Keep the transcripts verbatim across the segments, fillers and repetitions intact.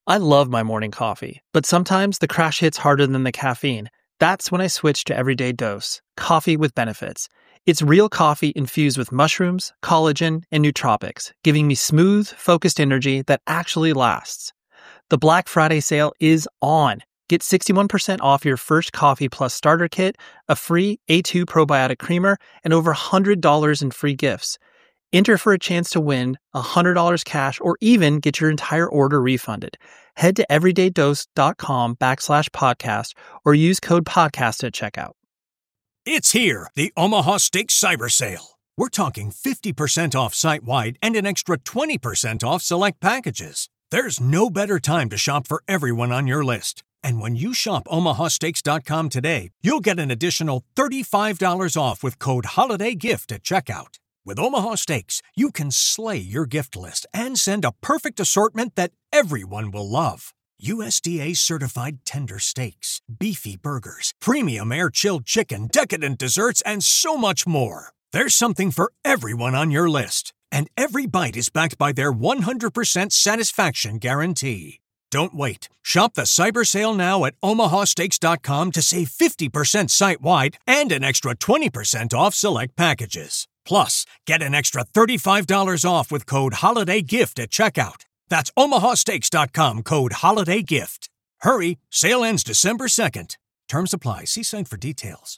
I love my morning coffee, but sometimes the crash hits harder than the caffeine. That's when I switch to Everyday Dose, coffee with benefits. It's real coffee infused with mushrooms, collagen, and nootropics, giving me smooth, focused energy that actually lasts. The Black Friday sale is on. Get sixty-one percent off your first Coffee Plus starter kit, a free A two probiotic creamer, and over one hundred dollars in free gifts. Enter for a chance to win one hundred dollars cash or even get your entire order refunded. Head to everydaydose.com backslash podcast or use code podcast at checkout. It's here, the Omaha Steaks Cyber Sale. We're talking fifty percent off site-wide and an extra twenty percent off select packages. There's no better time to shop for everyone on your list. And when you shop omaha steaks dot com today, you'll get an additional thirty-five dollars off with code HOLIDAYGIFT at checkout. With Omaha Steaks, you can slay your gift list and send a perfect assortment that everyone will love. U S D A-certified tender steaks, beefy burgers, premium air-chilled chicken, decadent desserts, and so much more. There's something for everyone on your list. And every bite is backed by their one hundred percent satisfaction guarantee. Don't wait. Shop the Cyber Sale now at omaha steaks dot com to save fifty percent site-wide and an extra twenty percent off select packages. Plus, get an extra thirty-five dollars off with code HOLIDAYGIFT at checkout. That's omaha steaks dot com, code HOLIDAYGIFT. Hurry, sale ends December second. Terms apply. See site for details.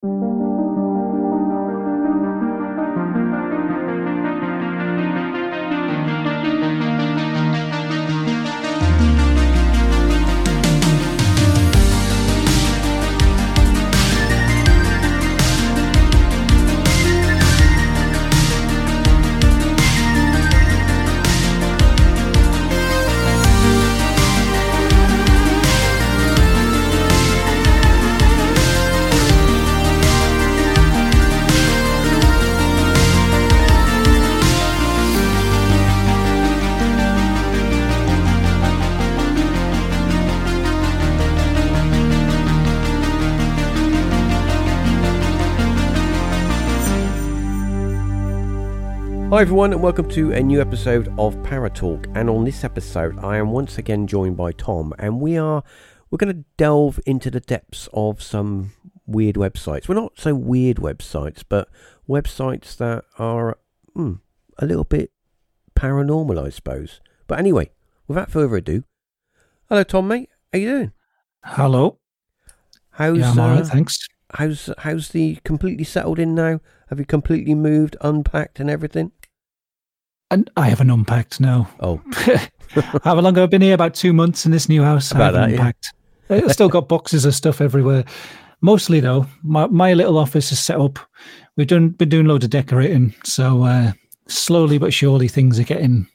Hi everyone and welcome to a new episode of Paratalk, and on this episode I am once again joined by Tom, and we are we're going to delve into the depths of some weird websites. Well, not so weird websites, but websites that are mm, a little bit paranormal, I suppose. But anyway, without further ado, hello Tom, mate. How you doing? Hello. How's yeah, I'm uh, alright, thanks. How's how's the completely settled in now? Have you completely moved, unpacked, and everything? And I haven't unpacked, no. Oh. How long have I been here? About two months in this new house. About I haven't that, unpacked. Yeah. I've still got boxes of stuff everywhere. Mostly, though, my, my little office is set up. We've done been doing loads of decorating, so uh, slowly but surely things are getting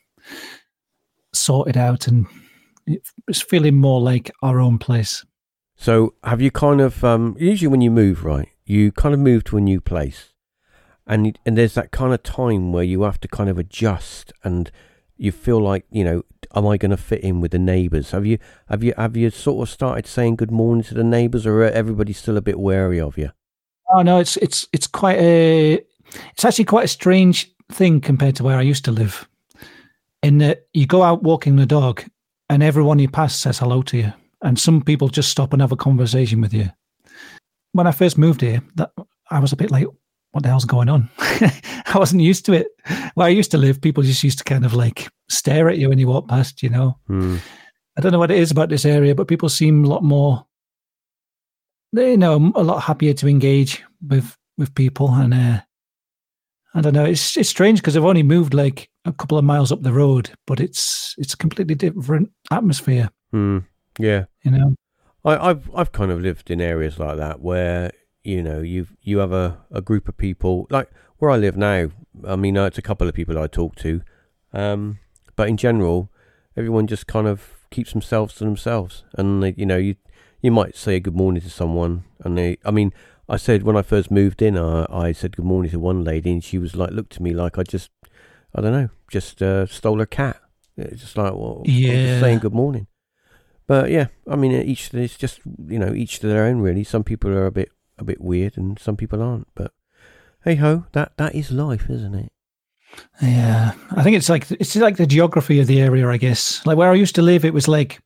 sorted out, and it's feeling more like our own place. So have you kind of, um, usually when you move, right, you kind of move to a new place. And and there's that kind of time where you have to kind of adjust, and you feel like, you know, am I going to fit in with the neighbours? Have you have you have you sort of started saying good morning to the neighbours, or everybody's still a bit wary of you? Oh no, it's it's it's quite a it's actually quite a strange thing compared to where I used to live. In that you go out walking the dog, and everyone you pass says hello to you, and some people just stop and have a conversation with you. When I first moved here, that I was a bit like, what the hell's going on? I wasn't used to it. Where I used to live, people just used to kind of like stare at you when you walk past, you know. Mm. I don't know what it is about this area, but people seem a lot more, they you know, a lot happier to engage with, with people. And uh, I don't know, it's it's strange because I've only moved like a couple of miles up the road, but it's it's a completely different atmosphere. Mm. Yeah. You know, I, I've I've kind of lived in areas like that where, you know, you you have a, a group of people, like where I live now. I mean, it's a couple of people I talk to, um, but in general, everyone just kind of keeps themselves to themselves. And they, you know, you you might say a good morning to someone, and they, I mean, I said when I first moved in, I, I said good morning to one lady, and she was like, looked at me like I just, I don't know, just uh, stole her cat. It's just like, well, yeah. I'm just saying good morning. But yeah, I mean, each it's just, you know, each to their own really. Some people are a bit. a bit weird and some people aren't, but hey ho, that that is life, isn't it? Yeah, I think it's like it's like the geography of the area, I guess. Like where I used to live, it was like,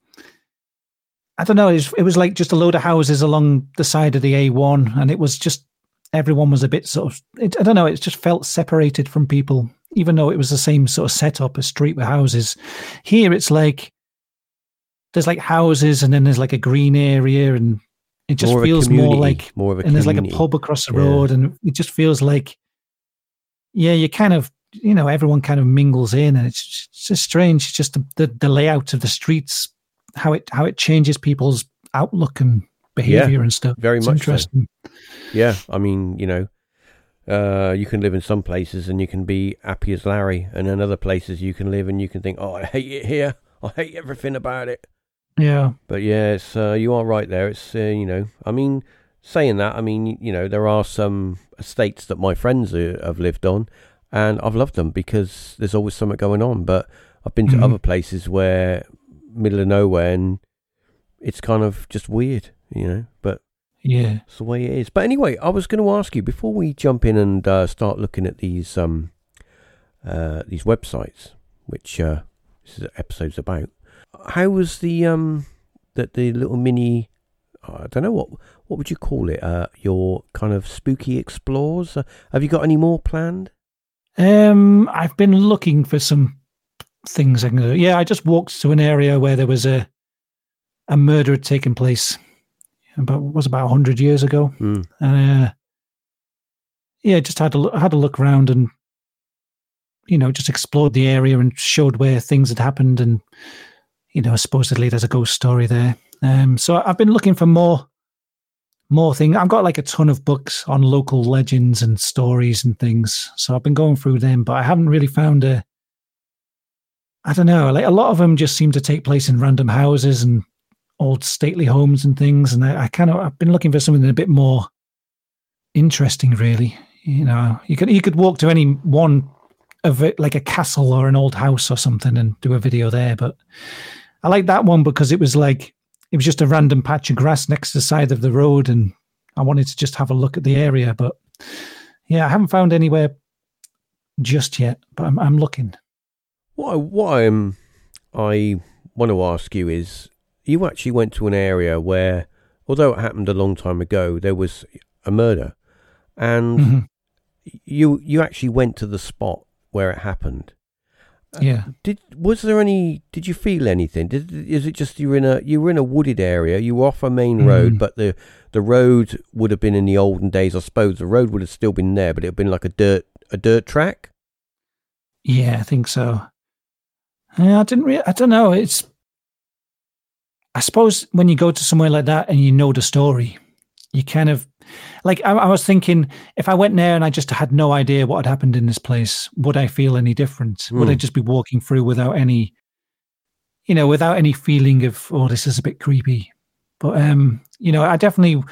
I don't know, it was, it was like just a load of houses along the side of the A one, and it was just, everyone was a bit sort of, it, I don't know, it just felt separated from people, even though it was the same sort of setup, a street with houses. Here it's like, there's like houses and then there's like a green area, and it just more feels more like, more of a and there's community. like a pub across the road, yeah. And it just feels like, yeah, you kind of, you know, everyone kind of mingles in, and it's, it's just strange. It's just the, the, the layout of the streets, how it how it changes people's outlook and behavior yeah, and stuff. Very it's much interesting. So. Yeah, I mean, you know, uh, you can live in some places and you can be happy as Larry, and in other places you can live and you can think, oh, I hate it here. I hate everything about it. Yeah. But yeah, it's, uh, you are right there. It's, uh, you know, I mean, saying that, I mean, you know, there are some estates that my friends uh, have lived on, and I've loved them because there's always something going on. But I've been to mm-hmm. other places where middle of nowhere, and it's kind of just weird, you know. But yeah, it's the way it is. But anyway, I was going to ask you before we jump in and uh, start looking at these um uh these websites, which uh, this episode's about. How was the um that the little mini? I don't know what what would you call it? Uh, your kind of spooky explores. Uh, have you got any more planned? Um, I've been looking for some things I can do. Yeah, I just walked to an area where there was a a murder had taken place. About was about a hundred years ago, mm. and uh, yeah, just had a look, had a look around and you know just explored the area and showed where things had happened, and you know supposedly there's a ghost story there. Um, so I've been looking for more more things. I've got like a ton of books on local legends and stories and things, so I've been going through them, but I haven't really found a. I don't know, like a lot of them just seem to take place in random houses and old stately homes and things, and I, I kind of I've been looking for something a bit more interesting, really. You know, you could you could walk to any one of it, like a castle or an old house or something, and do a video there. But I like that one because it was like it was just a random patch of grass next to the side of the road, and I wanted to just have a look at the area. But yeah, I haven't found anywhere just yet, but I'm I'm looking. What I, what I'm, I want to ask you is, you actually went to an area where, although it happened a long time ago, there was a murder, and mm-hmm. you you actually went to the spot where it happened. Yeah. Did was there any? Did you feel anything? Did is it just you were in a you were in a wooded area? You were off a main mm. road, but the the road would have been in the olden days. I suppose the road would have still been there, but it would have been like a dirt a dirt track. Yeah, I think so. Yeah, I didn't. Re- I don't know. It's. I suppose when you go to somewhere like that and you know the story, you kind of like. I, I was thinking, if I went there and I just had no idea what had happened in this place, would I feel any different? Mm. Would I just be walking through without any, you know, without any feeling of, oh, this is a bit creepy? But um, you know, I definitely,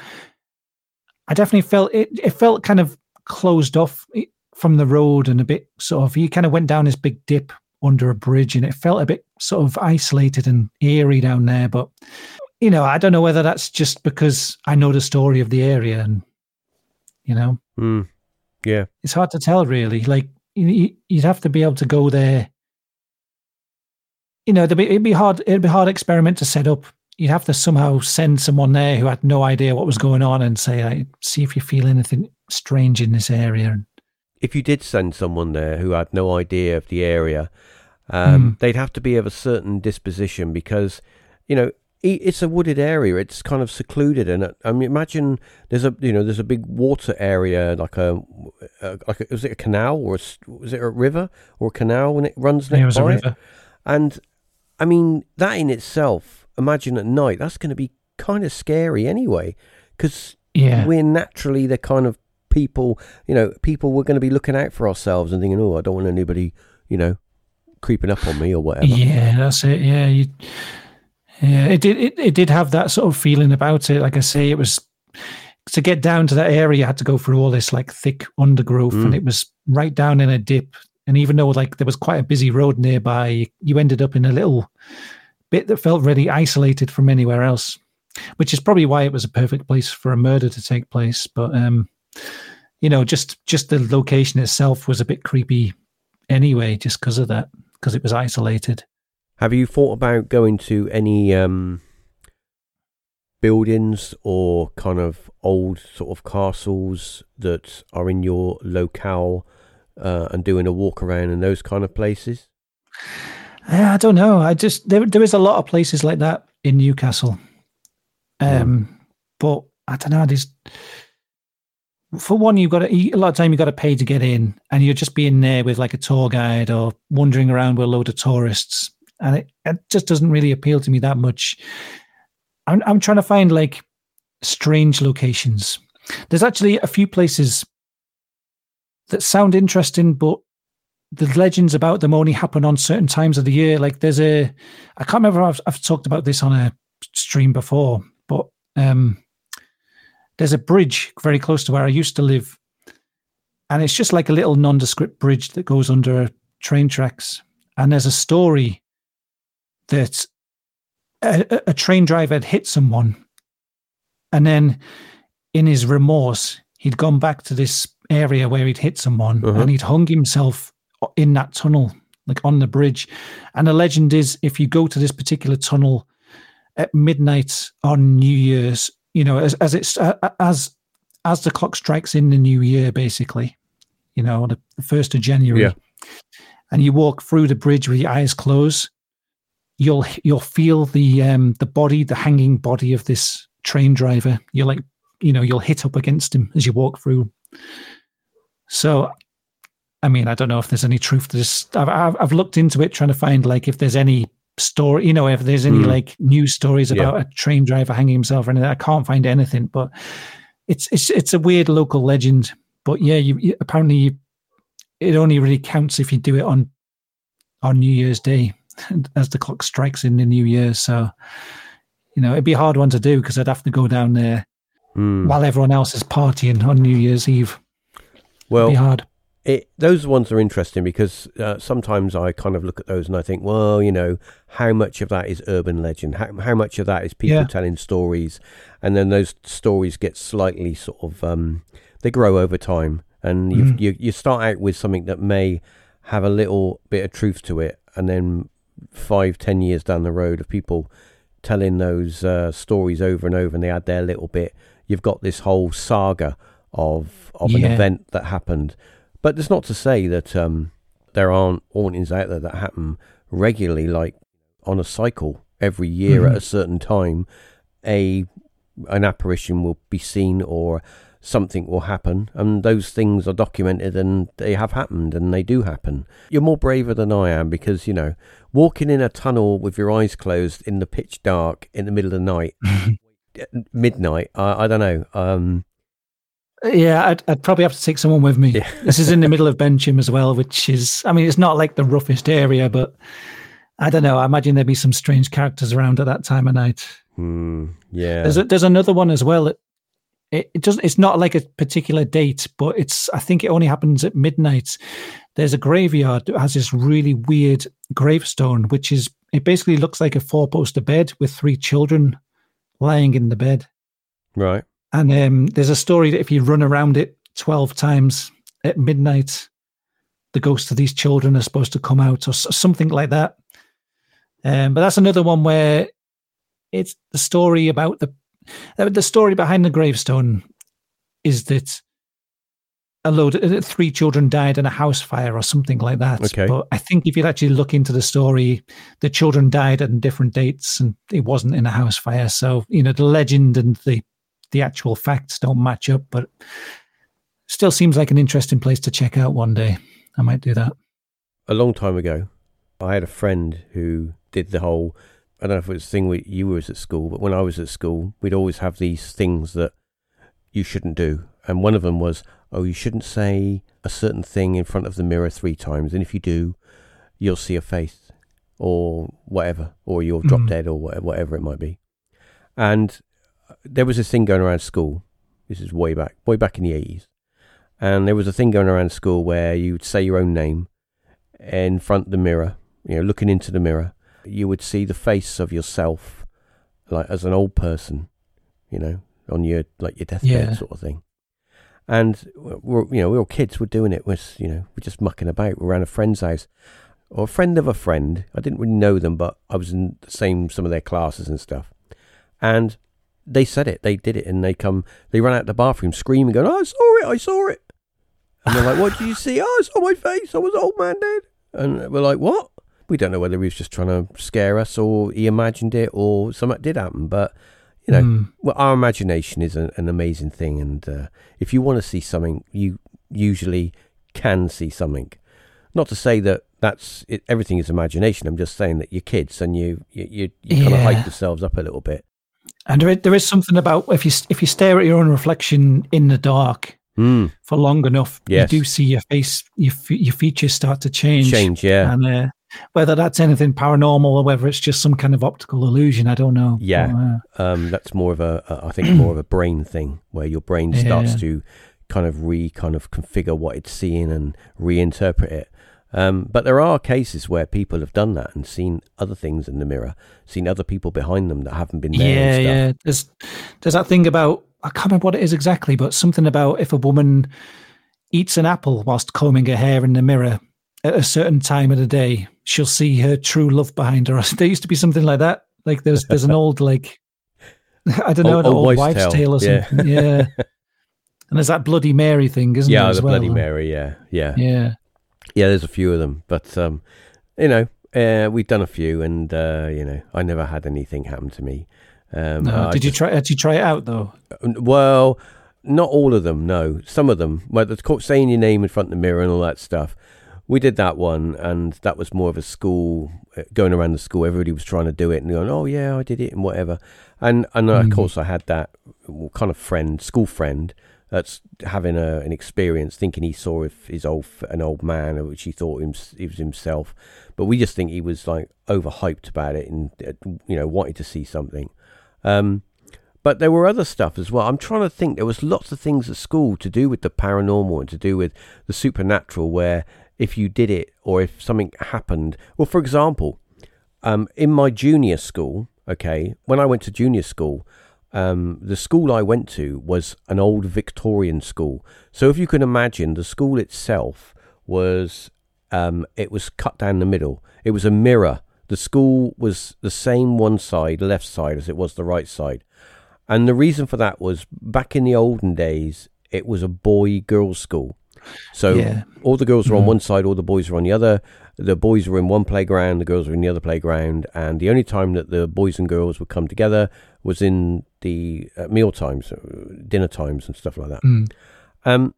I definitely felt it. It felt kind of closed off from the road and a bit sort of. You kind of went down this big dip under a bridge, and it felt a bit sort of isolated and eerie down there. But, you know, I don't know whether that's just because I know the story of the area, and, you know, mm. yeah, it's hard to tell really. Like you, you'd have to be able to go there. You know, it'd be, it'd be hard. It'd be a hard experiment to set up. You'd have to somehow send someone there who had no idea what was going on and say, like, see if you feel anything strange in this area. If you did send someone there who had no idea of the area, um, mm. they'd have to be of a certain disposition because, you know, it's a wooded area. It's kind of secluded, and I mean, imagine there's a you know there's a big water area like a, a like a, was it a canal or a, was it a river or a canal when it runs next yeah, it was by a river. It? And I mean that in itself, imagine at night, that's going to be kind of scary anyway, because yeah. we're naturally the kind of people, you know, people we're going to be looking out for ourselves and thinking, oh, I don't want anybody, you know, creeping up on me or whatever. Yeah, that's it. Yeah, you, yeah, it did. It, it did have that sort of feeling about it. Like I say, it was to get down to that area, you had to go through all this like thick undergrowth, mm. and it was right down in a dip. And even though like there was quite a busy road nearby, you ended up in a little bit that felt really isolated from anywhere else, which is probably why it was a perfect place for a murder to take place. But um. You know, just just the location itself was a bit creepy anyway, just because of that, because it was isolated. Have you thought about going to any um, buildings or kind of old sort of castles that are in your locale uh, and doing a walk around in those kind of places? I don't know. I just there there is a lot of places like that in Newcastle, um, mm. but I don't know. There's for one, you've got to, a lot of time you've got to pay to get in, and you're just being there with like a tour guide or wandering around with a load of tourists, and it, it just doesn't really appeal to me that much. I'm I'm trying to find like strange locations. There's actually a few places that sound interesting, but the legends about them only happen on certain times of the year. Like there's a, I can't remember if I've, I've talked about this on a stream before, but um, there's a bridge very close to where I used to live, and it's just like a little nondescript bridge that goes under train tracks. And there's a story that a, a train driver had hit someone, and then in his remorse, he'd gone back to this area where he'd hit someone, uh-huh. and he'd hung himself in that tunnel, like on the bridge. And the legend is, if you go to this particular tunnel at midnight on New Year's, you know, as as it's uh, as as the clock strikes in the new year, basically, you know, the, the first of January, yeah. and you walk through the bridge with your eyes closed, you'll you'll feel the um the body, the hanging body of this train driver. You're like, you know, you'll hit up against him as you walk through. So, I mean, I don't know if there's any truth to this. I've, I've, I've looked into it, trying to find like if there's any story, you know, if there's any mm. like news stories about yeah. a train driver hanging himself or anything. I can't find anything, but it's it's it's a weird local legend. But yeah, you, you apparently you, it only really counts if you do it on on New Year's Day, as the clock strikes in the New Year. So, you know, it'd be a hard one to do because I'd have to go down there mm. while everyone else is partying on New Year's Eve. Well, it'd be hard. It, those ones are interesting because uh, sometimes I kind of look at those and I think, well, you know, how much of that is urban legend? How, how much of that is people yeah. telling stories? And then those stories get slightly sort of, um, they grow over time. And you, mm. you you start out with something that may have a little bit of truth to it. And then five, ten years down the road of people telling those uh, stories over and over and they add their little bit, you've got this whole saga of, of yeah. an event that happened. But that's not to say that um, there aren't hauntings out there that happen regularly, like on a cycle every year mm-hmm. at a certain time. A an apparition will be seen or something will happen, and those things are documented and they have happened and they do happen. You're more braver than I am because, you know, walking in a tunnel with your eyes closed in the pitch dark in the middle of the night, midnight, I, I don't know. Um, Yeah, I'd, I'd probably have to take someone with me. Yeah. This is in the middle of Bencham as well, which is, I mean, it's not like the roughest area, but I don't know. I imagine there'd be some strange characters around at that time of night. Mm, yeah. There's a, there's another one as well. It, it doesn't. It's not like a particular date, but it's. I think it only happens at midnight. There's a graveyard that has this really weird gravestone, which is, it basically looks like a four-poster bed with three children lying in the bed. Right. And um, there's a story that if you run around it twelve times at midnight, the ghosts of these children are supposed to come out or something like that. Um, but that's another one where it's the story about the the story behind the gravestone is that a load of, three children died in a house fire or something like that. Okay. But I think if you actually look into the story, the children died on different dates and it wasn't in a house fire. So, you know, the legend and the the actual facts don't match up, but still seems like an interesting place to check out one day. I might do that. A long time ago, I had a friend who did the whole, I don't know if it was a thing where you was at school, but when I was at school, we'd always have these things that you shouldn't do. And one of them was, oh, you shouldn't say a certain thing in front of the mirror three times. And if you do, you'll see a face or whatever, or you'll drop mm. dead or whatever, whatever it might be. And there was this thing going around school. This is way back, way back in the eighties. And there was a thing going around school where you would say your own name in front of the mirror, you know, looking into the mirror. You would see the face of yourself, like as an old person, you know, on your, like your deathbed yeah. sort of thing. And we're, you know, we were kids, we're doing it, we're, you know, we're just mucking about. We're around a friend's house, or a friend of a friend. I didn't really know them, but I was in the same, some of their classes and stuff. And they said it, they did it, and they come, they ran out the bathroom screaming, going, oh, I saw it, I saw it. And they're like, what did you see? Oh, I saw my face, I was old man dead. And we're like, what? We don't know whether he was just trying to scare us, or he imagined it, or something did happen. But, you know, mm. well, our imagination is an, an amazing thing. And uh, if you want to see something, you usually can see something. Not to say that that's it, everything is imagination. I'm just saying that you're kids, and you you, you, you kind yeah. of hype yourselves up a little bit. And there is, there is something about if you if you stare at your own reflection in the dark mm. for long enough, yes. you do see your face, your your features start to change. Change, yeah. And uh, whether that's anything paranormal or whether it's just some kind of optical illusion, I don't know. Yeah, but, uh, um, that's more of a, a I think more of a brain thing, where your brain starts yeah. to kind of re kind of configure what it's seeing and reinterpret it. Um, but there are cases where people have done that and seen other things in the mirror, seen other people behind them that haven't been there. Yeah, and stuff. yeah. There's there's that thing about, I can't remember what it is exactly, but something about if a woman eats an apple whilst combing her hair in the mirror at a certain time of the day, she'll see her true love behind her. There used to be something like that. Like there's there's an old like I don't know, old, an old old wives' wives' tale, tale or yeah. something. Yeah. And there's that Bloody Mary thing, isn't yeah, there? Yeah, as the well? Bloody Mary. Yeah, yeah, yeah. Yeah, there's a few of them, but um, you know, uh, we've done a few, and uh, you know, I never had anything happen to me. Um, no, did just, you try? Did you try it out though? Well, not all of them. No, some of them. Well, the saying your name in front of the mirror and all that stuff. We did that one, and that was more of a school, going around the school. Everybody was trying to do it, and going, "Oh yeah, I did it," and whatever. And and mm. of course, I had that kind of friend, school friend, that's having a, an experience, thinking he saw his old an old man, which he thought he was himself. But we just think he was like overhyped about it, and you know, wanted to see something. Um, but there were other stuff as well. I'm trying to think. There was lots of things at school to do with the paranormal and to do with the supernatural, where if you did it or if something happened. Well, for example, um, in my junior school, okay, when I went to junior school, um, the school I went to was an old Victorian school. So if you can imagine, the school itself was, um, it was cut down the middle. It was a mirror. The school was the same one side, left side, as it was the right side. And the reason for that was, back in the olden days, it was a boy-girl school. So yeah. all the girls were on one side, all the boys were on the other. The boys were in one playground, the girls were in the other playground. And the only time that the boys and girls would come together was in the uh, meal times, dinner times and stuff like that. Mm. Um,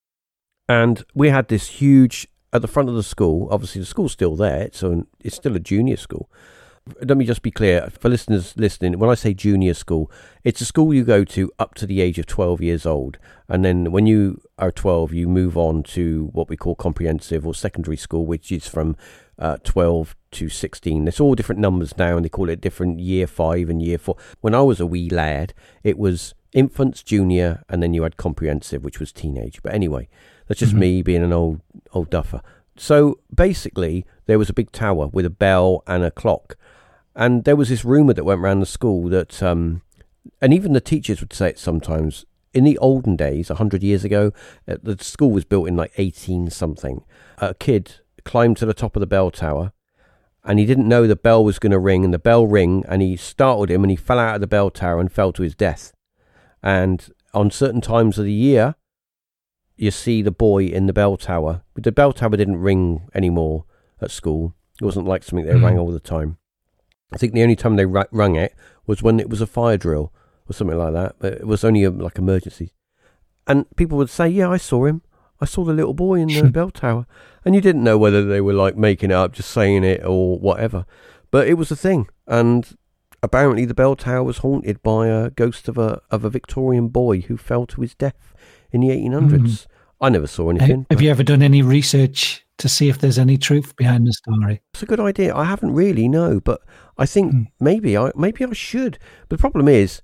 and we had this huge, at the front of the school, obviously the school's still there, so it's still a junior school. Let me just be clear, for listeners listening, when I say junior school, it's a school you go to up to the age of twelve years old. And then when you are twelve, you move on to what we call comprehensive or secondary school, which is from uh, twelve to sixteen. There's all different numbers now, and they call it different year five and year four. When I was a wee lad, it was infants, junior, and then you had comprehensive, which was teenage. But anyway, that's just mm-hmm. me being an old old duffer. So basically, there was a big tower with a bell and a clock. And there was this rumour that went around the school that, um, and even the teachers would say it sometimes, in the olden days, one hundred years ago, uh, the school was built in like eighteen something. A kid climbed to the top of the bell tower, and he didn't know the bell was going to ring, and the bell rang, and he startled him, and he fell out of the bell tower and fell to his death. And on certain times of the year, you see the boy in the bell tower. But the bell tower didn't ring anymore at school. It wasn't like something they mm. rang all the time. I think the only time they rung it was when it was a fire drill or something like that. But it was only a, like emergencies. And people would say, yeah, I saw him. I saw the little boy in the bell tower. And you didn't know whether they were like making it up, just saying it or whatever. But it was a thing. And apparently the bell tower was haunted by a ghost of a of a Victorian boy who fell to his death in the eighteen hundreds. Mm. I never saw anything. Have you ever done any research to see if there's any truth behind the story? It's a good idea. I haven't really, no, but I think mm. maybe I maybe I should. But the problem is,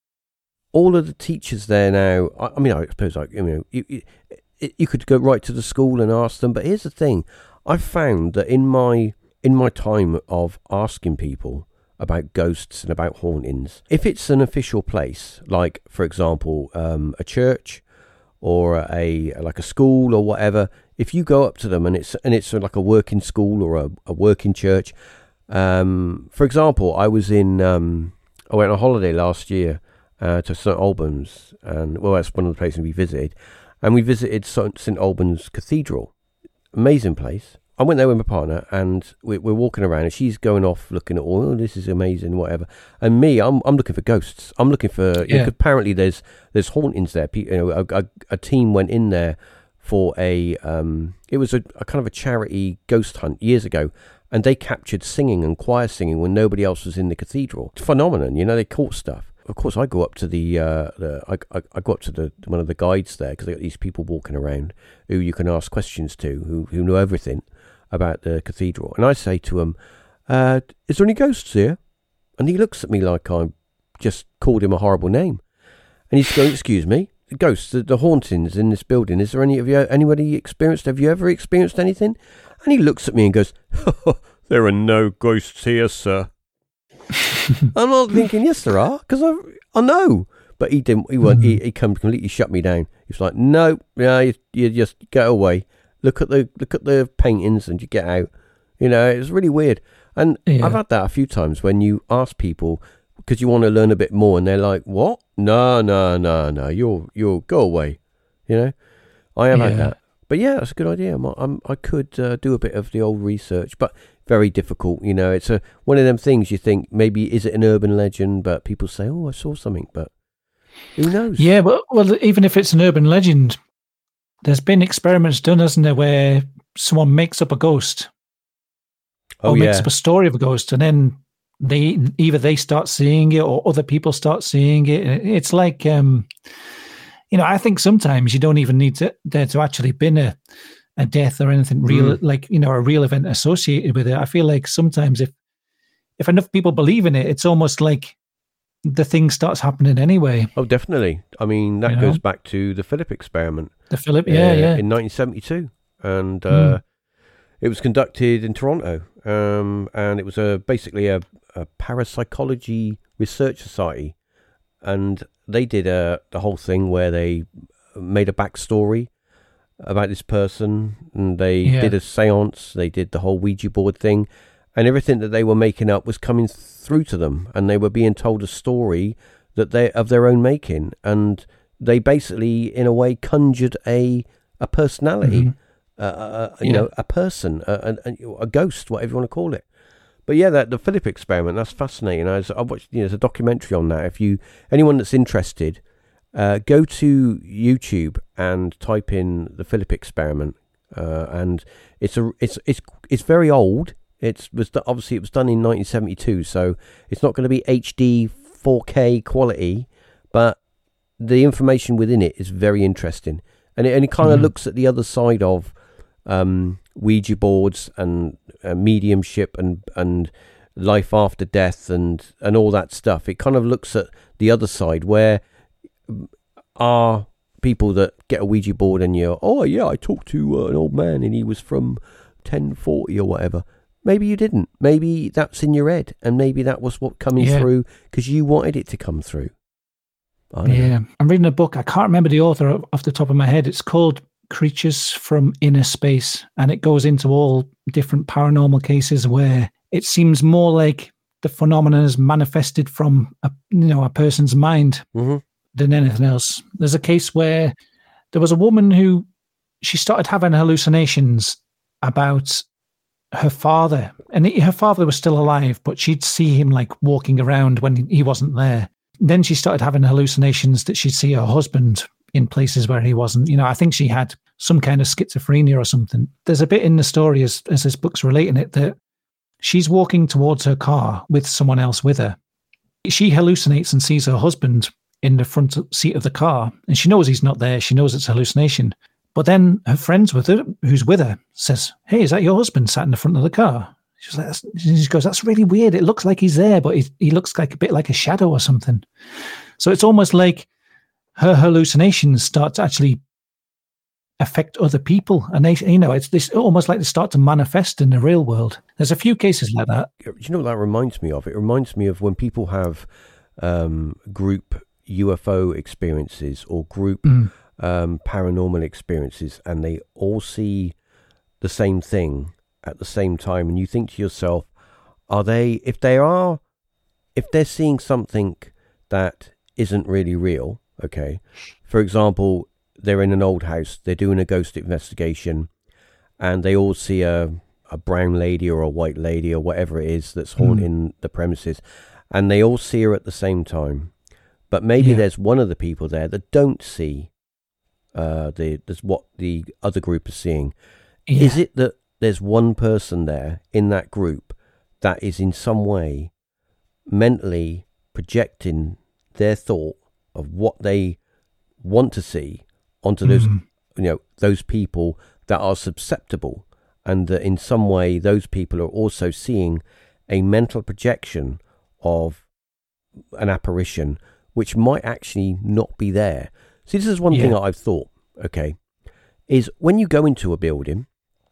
all of the teachers there now, I, I mean, I suppose like, you know, you, you, you could go right to the school and ask them. But here's the thing. I've found that in my in my time of asking people about ghosts and about hauntings, if it's an official place, like, for example, um, a church, or a like a school or whatever, if you go up to them and it's and it's like a working school or a, a working church, um, for example, I was in um, I went on holiday last year uh, to Saint Albans, and well, that's one of the places we visited, and we visited Saint Albans Cathedral, amazing place. I went there with my partner, and we, we're walking around, and she's going off looking at all. Oh, this is amazing, whatever. And me, I'm I'm looking for ghosts. I'm looking for. Yeah. You know, apparently, there's there's hauntings there. You know, a, a, a team went in there for a. Um, it was a, a kind of a charity ghost hunt years ago, and they captured singing and choir singing when nobody else was in the cathedral. It's a phenomenon, you know. They caught stuff. Of course, I go up to the. Uh, the I, I I go up to the one of the guides there because they got these people walking around who you can ask questions to, who who know everything about the cathedral, and I say to him, uh, is there any ghosts here? And he looks at me like I just called him a horrible name, and he's going, excuse me, the ghosts, the, the hauntings in this building, is there any of you, anybody experienced, have you ever experienced anything? And he looks at me and goes, there are no ghosts here, sir. I'm not thinking, yes there are, because I I know, but he didn't, he went, he, he completely shut me down. He's like, no, yeah, you, you just get away. Look at the look at the paintings and you get out. You know, it's really weird. And yeah. I've had that a few times when you ask people because you want to learn a bit more, and they're like, "What? No, no, no, no. You'll you'll go away." You know, I have yeah. had that. But yeah, that's a good idea. I'm, I'm, I could uh, do a bit of the old research, but very difficult. You know, it's a one of them things. You think maybe is it an urban legend, but people say, "Oh, I saw something," but who knows? Yeah, but well, even if it's an urban legend. There's been experiments done, hasn't there, where someone makes up a ghost oh, or yeah. makes up a story of a ghost, and then they either they start seeing it or other people start seeing it. It's like, um, you know, I think sometimes you don't even need to, there to actually been a, a death or anything real, mm. like, you know, a real event associated with it. I feel like sometimes if if enough people believe in it, it's almost like the thing starts happening anyway. Oh, definitely. I mean, that you goes know? back to the Philip experiment. The Philip, yeah, uh, yeah. In nineteen seventy-two. And uh, mm. it was conducted in Toronto. Um, and it was a basically a, a parapsychology research society. And they did uh, the whole thing where they made a backstory about this person. And they yeah. did a seance. They did the whole Ouija board thing. And everything that they were making up was coming through to them, and they were being told a story that they of their own making, and they basically, in a way, conjured a a personality, mm-hmm. uh, uh, you yeah. know, a person, a, a, a ghost, whatever you want to call it. But yeah, that the Philip experiment, that's fascinating. I, was, I watched, you know, there's a documentary on that. If you anyone that's interested, uh, go to YouTube and type in the Philip experiment, uh, and it's a it's it's it's very old. It was obviously it was done in nineteen seventy-two, so it's not going to be H D four K quality, but the information within it is very interesting, and it, and it kind of mm. looks at the other side of um, Ouija boards and uh, mediumship and and life after death and and all that stuff. It kind of looks at the other side where are people that get a Ouija board and you're, oh yeah, I talked to uh, an old man and he was from ten forty or whatever. Maybe you didn't. Maybe that's in your head, and maybe that was what coming yeah. through because you wanted it to come through. Yeah, know. I'm reading a book. I can't remember the author off the top of my head. It's called Creatures from Inner Space, and it goes into all different paranormal cases where it seems more like the phenomenon is manifested from a, you know, a person's mind mm-hmm. than anything else. There's a case where there was a woman who she started having hallucinations about her father, and he, her father was still alive, but she'd see him like walking around when he wasn't there. Then she started having hallucinations that she'd see her husband in places where he wasn't. You know, I think she had some kind of schizophrenia or something. There's a bit in the story as, as this book's relating it that she's walking towards her car with someone else with her. She hallucinates and sees her husband in the front seat of the car, and she knows he's not there. She knows it's a hallucination. But then her friend with her, who's with her, says, "Hey, is that your husband sat in the front of the car?" She's like, that's, she goes, "That's really weird. It looks like he's there, but he, he looks like a bit like a shadow or something." So it's almost like her hallucinations start to actually affect other people, and they, you know, it's this almost like they start to manifest in the real world. There's a few cases like that. You know what that reminds me of? It reminds me of when people have um, group U F O experiences or group. Mm. um, paranormal experiences, and they all see the same thing at the same time, and you think to yourself, are they, if they are, if they're seeing something that isn't really real, okay, for example, they're in an old house, they're doing a ghost investigation, and they all see a, a brown lady or a white lady or whatever it is that's haunting mm. the premises, and they all see her at the same time. But maybe yeah. there's one of the people there that don't see uh, the there's what the other group is seeing. Yeah. Is it that there's one person there in that group that is in some way mentally projecting their thought of what they want to see onto those, mm. you know, those people that are susceptible, and that in some way those people are also seeing a mental projection of an apparition which might actually not be there. See, this is one yeah. thing that I've thought, okay, is when you go into a building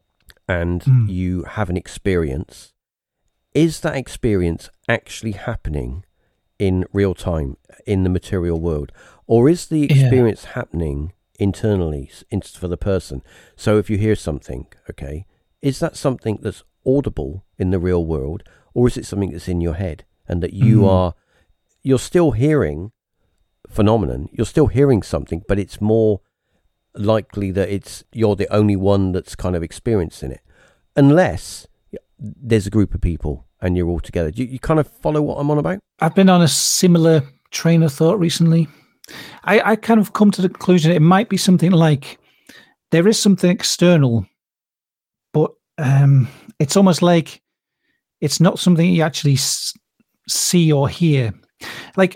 and mm. you have an experience, is that experience actually happening in real time in the material world? Or is the experience yeah. happening internally for the person? So if you hear something, okay, is that something that's audible in the real world, or is it something that's in your head and that you mm. are, you're still hearing phenomenon, you're still hearing something, but it's more likely that it's you're the only one that's kind of experiencing it, unless there's a group of people and you're all together. Do you, you kind of follow what I'm on about? I've been on a similar train of thought recently. I, I kind of come to the conclusion it might be something like there is something external, but um, it's almost like it's not something you actually s- see or hear. Like,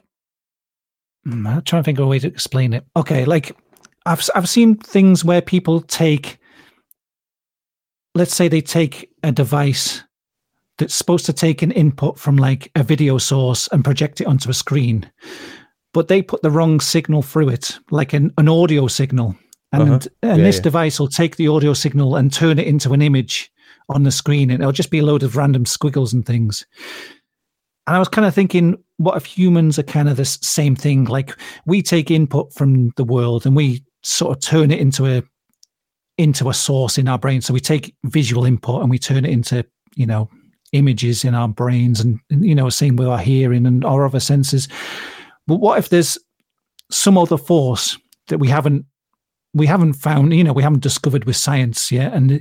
I'm trying to think of a way to explain it. Okay, like I've I've seen things where people take, let's say they take a device that's supposed to take an input from like a video source and project it onto a screen, but they put the wrong signal through it, like an, an audio signal. And, uh-huh. and yeah, this yeah. device will take the audio signal and turn it into an image on the screen, and it'll just be a load of random squiggles and things. And I was kind of thinking, what if humans are kind of the same thing? Like we take input from the world and we sort of turn it into a into a source in our brain. So we take visual input and we turn it into, you know, images in our brains, and, and you know, same with our hearing and our other senses. But what if there's some other force that we haven't we haven't found, you know, we haven't discovered with science yet, and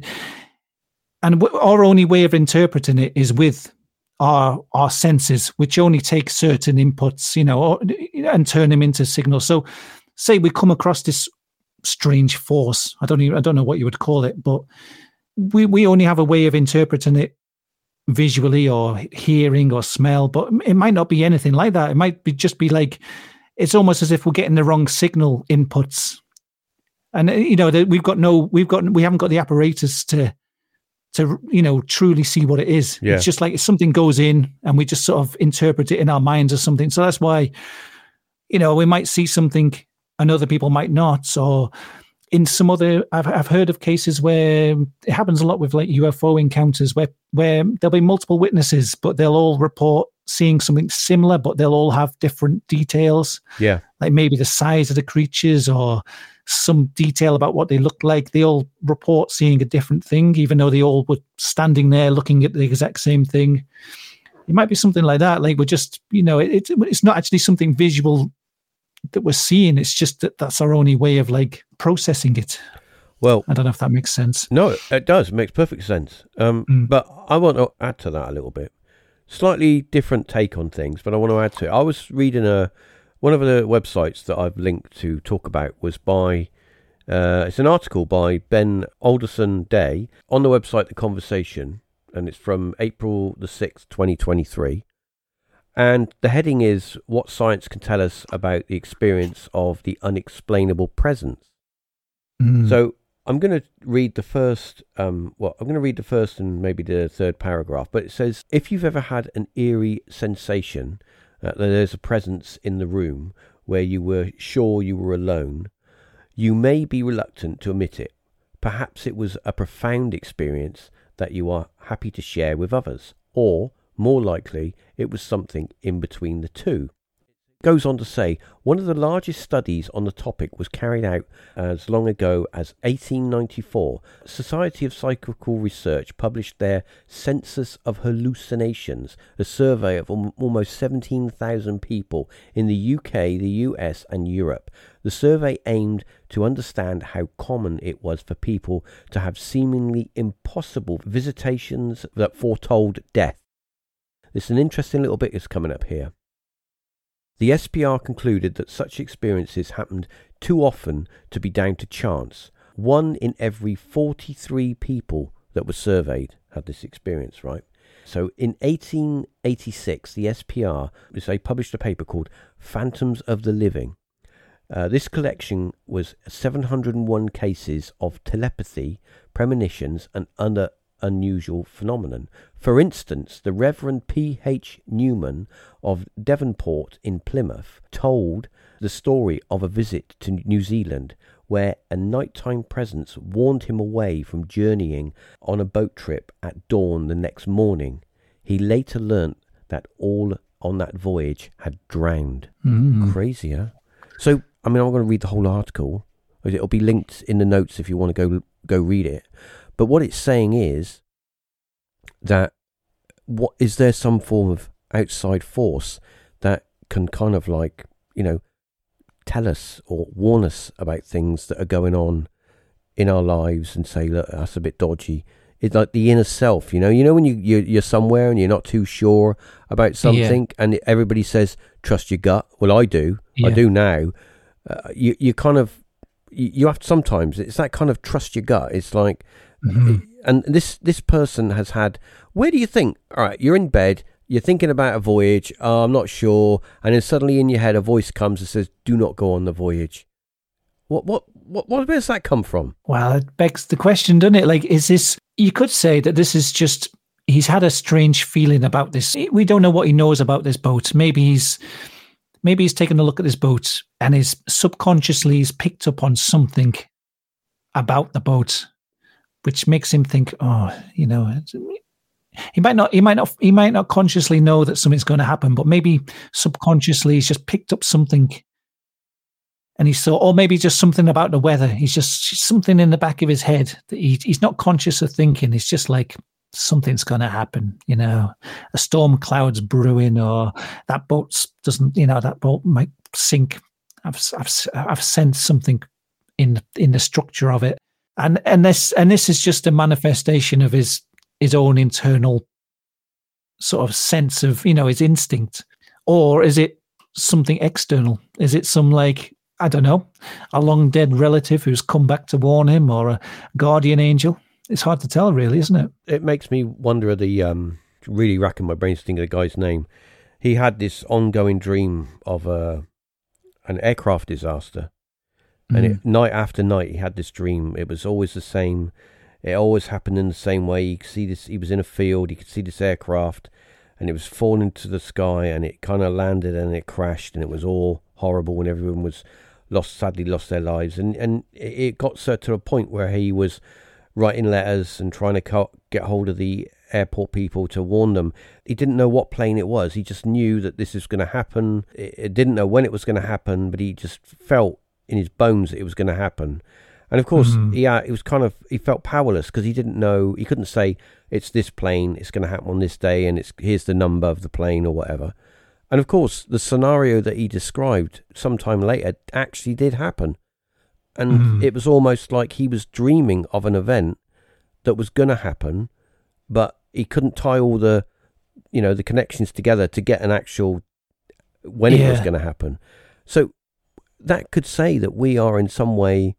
and our only way of interpreting it is with our our senses, which only take certain inputs, you know, or, and turn them into signals. So, say we come across this strange force. I don't even I don't know what you would call it, but we we only have a way of interpreting it visually or hearing or smell. But it might not be anything like that. It might be just be like it's almost as if we're getting the wrong signal inputs, and you know we've got no we've got we haven't got the apparatus to. to, you know, truly see what it is. Yeah. It's just like something goes in and we just sort of interpret it in our minds or something. So that's why, you know, we might see something and other people might not. Or in some other, I've I've heard of cases where it happens a lot with like U F O encounters where, where there'll be multiple witnesses, but they'll all report seeing something similar, but they'll all have different details. Yeah. Like maybe the size of the creatures or some detail about what they looked like. They all report seeing a different thing, even though they all were standing there looking at the exact same thing. It might be something like that. Like we're just, you know, it, it's not actually something visual that we're seeing. It's just that that's our only way of like processing it. Well, I don't know if that makes sense. No, it does. It makes perfect sense. Um, mm. But I want to add to that a little bit. Slightly different take on things, but I want to add to it. I was reading a one of the websites that I've linked to talk about was by, uh, it's an article by Ben Alderson Day on the website The Conversation, and it's from April the sixth, twenty twenty-three. And the heading is, What Science Can Tell Us About the Experience of the Unexplainable Presence. Mm. So I'm going to read the first, um, well, I'm going to read the first and maybe the third paragraph, but it says, if you've ever had an eerie sensation uh, that there's a presence in the room where you were sure you were alone, you may be reluctant to admit it. Perhaps it was a profound experience that you are happy to share with others, or, more likely, it was something in between the two. goes on to say, one of the largest studies on the topic was carried out as long ago as eighteen ninety-four. Society of Psychical Research published their Census of Hallucinations, a survey of al- almost seventeen thousand people in the U K, the U S and Europe. The survey aimed to understand how common it was for people to have seemingly impossible visitations that foretold death. There's an interesting little bit that's coming up here. The S P R concluded that such experiences happened too often to be down to chance. One in every forty-three people that were surveyed had this experience, right? So in eighteen eighty-six, the S P R, they published a paper called Phantoms of the Living. Uh, this collection was seven hundred one cases of telepathy, premonitions, and other unusual phenomenon. For instance, the Reverend P H Newman of Devonport in Plymouth told the story of a visit to New Zealand where a nighttime presence warned him away from journeying on a boat trip at dawn the next morning. He later learnt that all on that voyage had drowned. Mm. Crazy, huh? So, I mean, I'm going to read the whole article. It'll be linked in the notes if you want to go go read it. But what it's saying is that what is there some form of outside force that can kind of like, you know, tell us or warn us about things that are going on in our lives and say, look, that's a bit dodgy. It's like the inner self, you know, you know, when you, you're, you're somewhere and you're not too sure about something yeah. and everybody says, trust your gut. Well, I do. Yeah. I do now. Uh, you, you kind of, you, you have to sometimes, it's that kind of trust your gut. It's like, mm-hmm. and this, this person has had, where do you think, all right, you're in bed, you're thinking about a voyage, oh, I'm not sure, and then suddenly in your head a voice comes and says, do not go on the voyage. What, what, what, what where does that come from? Well, it begs the question, doesn't it? Like, is this, you could say that this is just, he's had a strange feeling about this. We don't know what he knows about this boat. Maybe he's, maybe he's taken a look at this boat and is subconsciously he's picked up on something about the boat, which makes him think, oh, you know, he might not, he might not, he might not consciously know that something's going to happen, but maybe subconsciously he's just picked up something, and he thought, or maybe just something about the weather. He's just something in the back of his head that he, he's not conscious of thinking. It's just like something's going to happen, you know, a storm cloud's brewing, or that boat doesn't, you know, that boat might sink. I've, I've, I've sensed something in in the structure of it. And and this and this is just a manifestation of his his own internal sort of sense of, you know, his instinct. Or is it something external? Is it some, like, I don't know, a long dead relative who's come back to warn him, or a guardian angel? It's hard to tell, really, isn't it? It makes me wonder, the um really racking my brains thinking of the guy's name. He had this ongoing dream of a an aircraft disaster. And it, night after night, he had this dream. It was always the same. It always happened in the same way. You could see this. He was in a field. You could see this aircraft, and it was falling to the sky. And it kind of landed, and it crashed, and it was all horrible. And everyone was lost, sadly, lost their lives. And and it got so to a point where he was writing letters and trying to co- get hold of the airport people to warn them. He didn't know what plane it was. He just knew that this was going to happen. It, it didn't know when it was going to happen, but he just felt in his bones that it was going to happen. And of course, mm. yeah, it was kind of, he felt powerless because he didn't know, he couldn't say, it's this plane, it's going to happen on this day, and it's here's the number of the plane or whatever. And of course, the scenario that he described sometime later actually did happen. And mm. it was almost like he was dreaming of an event that was going to happen, but he couldn't tie all the, you know, the connections together to get an actual, when yeah. it was going to happen. So, that could say that we are in some way,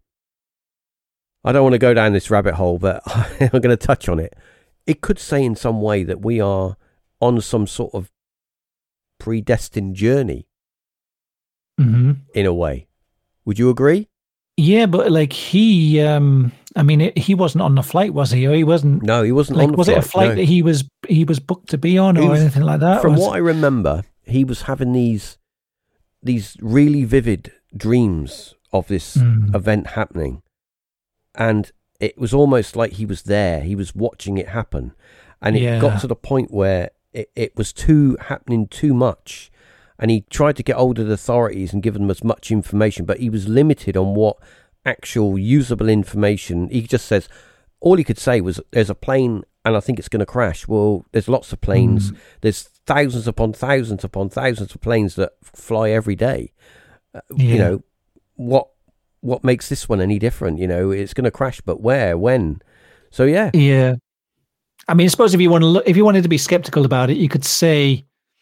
I don't want to go down this rabbit hole, but I'm going to touch on it. It could say in some way that we are on some sort of predestined journey, mm-hmm. in a way. Would you agree? Yeah, but like he, um, I mean, it, he wasn't on the flight, was he? Or he wasn't. No, he wasn't like, on the was flight. Was it a flight no. that he was he was booked to be on, or was, anything like that? From was, what I remember, he was having these these really vivid dreams of this mm. event happening, and it was almost like he was there, he was watching it happen, and it yeah. got to the point where it, it was too happening too much, and he tried to get hold of the authorities and give them as much information, but he was limited on what actual usable information. He just says, all he could say was, there's a plane and I think it's going to crash. Well, there's lots of planes. Mm. There's thousands upon thousands upon thousands of planes that fly every day. Uh, yeah. You know, what what makes this one any different? You know, it's going to crash, but where, when? So, yeah. Yeah. I mean, I suppose if you want to look, if you wanted to be skeptical about it, you could say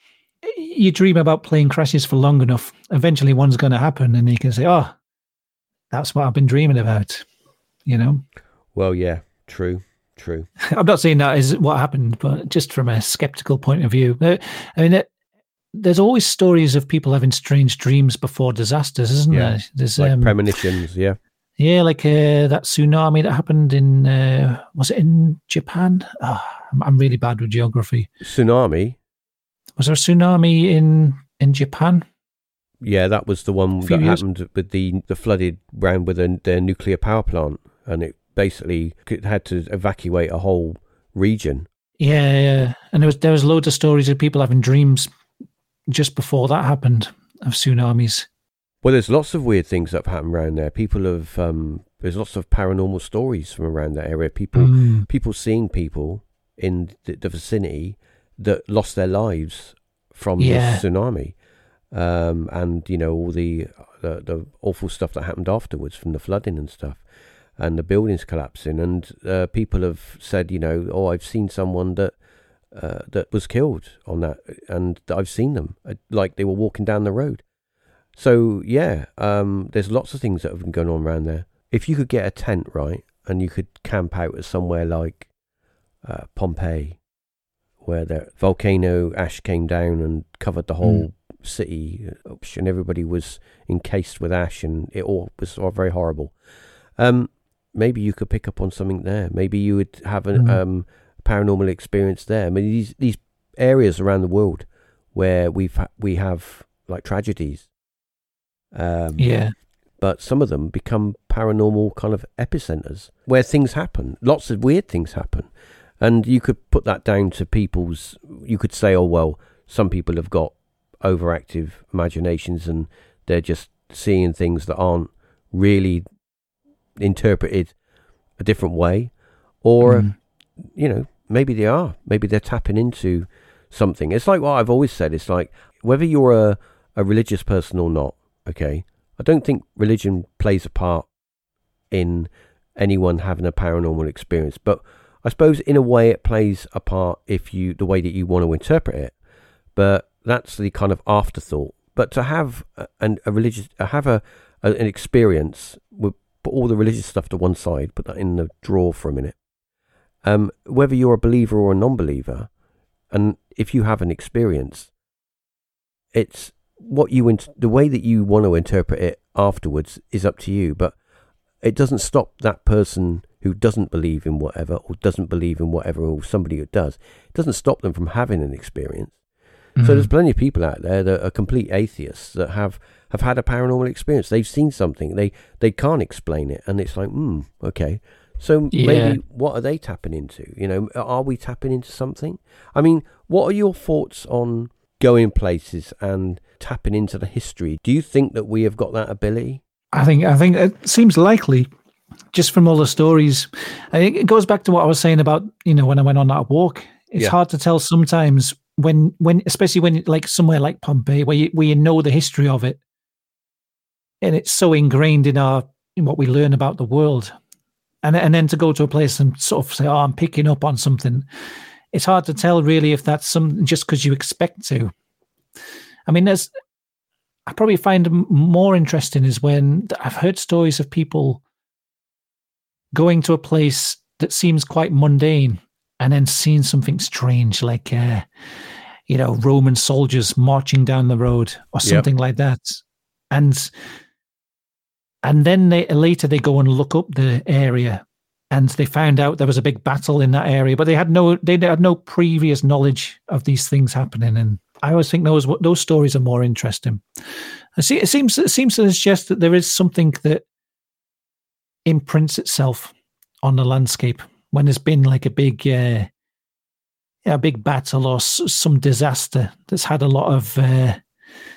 you dream about plane crashes for long enough. Eventually one's going to happen and you can say, oh, that's what I've been dreaming about, you know? Well, yeah, true, true. I'm not saying that is what happened, but just from a skeptical point of view. I mean, it, there's always stories of people having strange dreams before disasters, isn't yeah. there? There's like um, premonitions, yeah. Yeah, like uh, that tsunami that happened in, uh, was it in Japan? Oh, I'm, I'm really bad with geography. Tsunami? Was there a tsunami in, in Japan? Yeah, that was the one that years. happened with the, the flooded round with the, their nuclear power plant, and it basically had to evacuate a whole region. Yeah, yeah. And there was there was loads of stories of people having dreams just before that happened of tsunamis. Well, there's lots of weird things that have happened around there. People have um, there's lots of paranormal stories from around that area. People mm. people seeing people in the, the vicinity that lost their lives from yeah. the tsunami, um, and you know all the, the the awful stuff that happened afterwards from the flooding and stuff, and the buildings collapsing. And uh, people have said, you know, oh, I've seen someone that uh, that was killed on that, and I've seen them like they were walking down the road. So, yeah, um, there's lots of things that have been going on around there. If you could get a tent, right, and you could camp out at somewhere like uh, Pompeii, where the volcano ash came down and covered the whole mm. city, and everybody was encased with ash, and it all was all very horrible. Um, maybe you could pick up on something there. Maybe you would have a mm. um, paranormal experience there. I mean, these these areas around the world where we've ha- we have like tragedies. Um, yeah, but some of them become paranormal kind of epicenters where things happen. Lots of weird things happen, and you could put that down to people's. You could say, oh well, some people have got overactive imaginations and they're just seeing things that aren't really interpreted a different way, or mm. you know, maybe they are. Maybe they're tapping into something. It's like what I've always said. It's like whether you're a, a religious person or not. Okay, I don't think religion plays a part in anyone having a paranormal experience, but I suppose in a way it plays a part if you the way that you want to interpret it. But that's the kind of afterthought. But to have a, a religious, have a, a an experience, with put all the religious stuff to one side, put that in the drawer for a minute. Um, whether you're a believer or a non-believer, and if you have an experience, it's what you int- the way that you want to interpret it afterwards is up to you, but it doesn't stop that person who doesn't believe in whatever or doesn't believe in whatever, or somebody who does, it doesn't stop them from having an experience. Mm-hmm. So there's plenty of people out there that are complete atheists that have, have had a paranormal experience. They've seen something, they they can't explain it, and it's like, hmm, okay. So yeah. maybe what are they tapping into? You know, are we tapping into something? I mean, what are your thoughts on going places and tapping into the history? Do you think that we have got that ability? I think I think it seems likely, just from all the stories. I think it goes back to what I was saying about, you know, when I went on that walk. It's yeah. hard to tell sometimes when, when, especially when, like somewhere like Pompeii, where you, where you know the history of it, and it's so ingrained in our in what we learn about the world, and and then to go to a place and sort of say, "Oh, I'm picking up on something." It's hard to tell really if that's something just because you expect to. I mean, there's. I probably find more interesting is when I've heard stories of people going to a place that seems quite mundane and then seeing something strange, like, uh, you know, Roman soldiers marching down the road or something yep. like that. And and then they later they go and look up the area and they found out there was a big battle in that area, but they had no they had no previous knowledge of these things happening. And I always think those those stories are more interesting. I see. It seems it seems to suggest that there is something that imprints itself on the landscape when there's been like a big, uh, yeah, a big battle or s- some disaster that's had a lot of uh,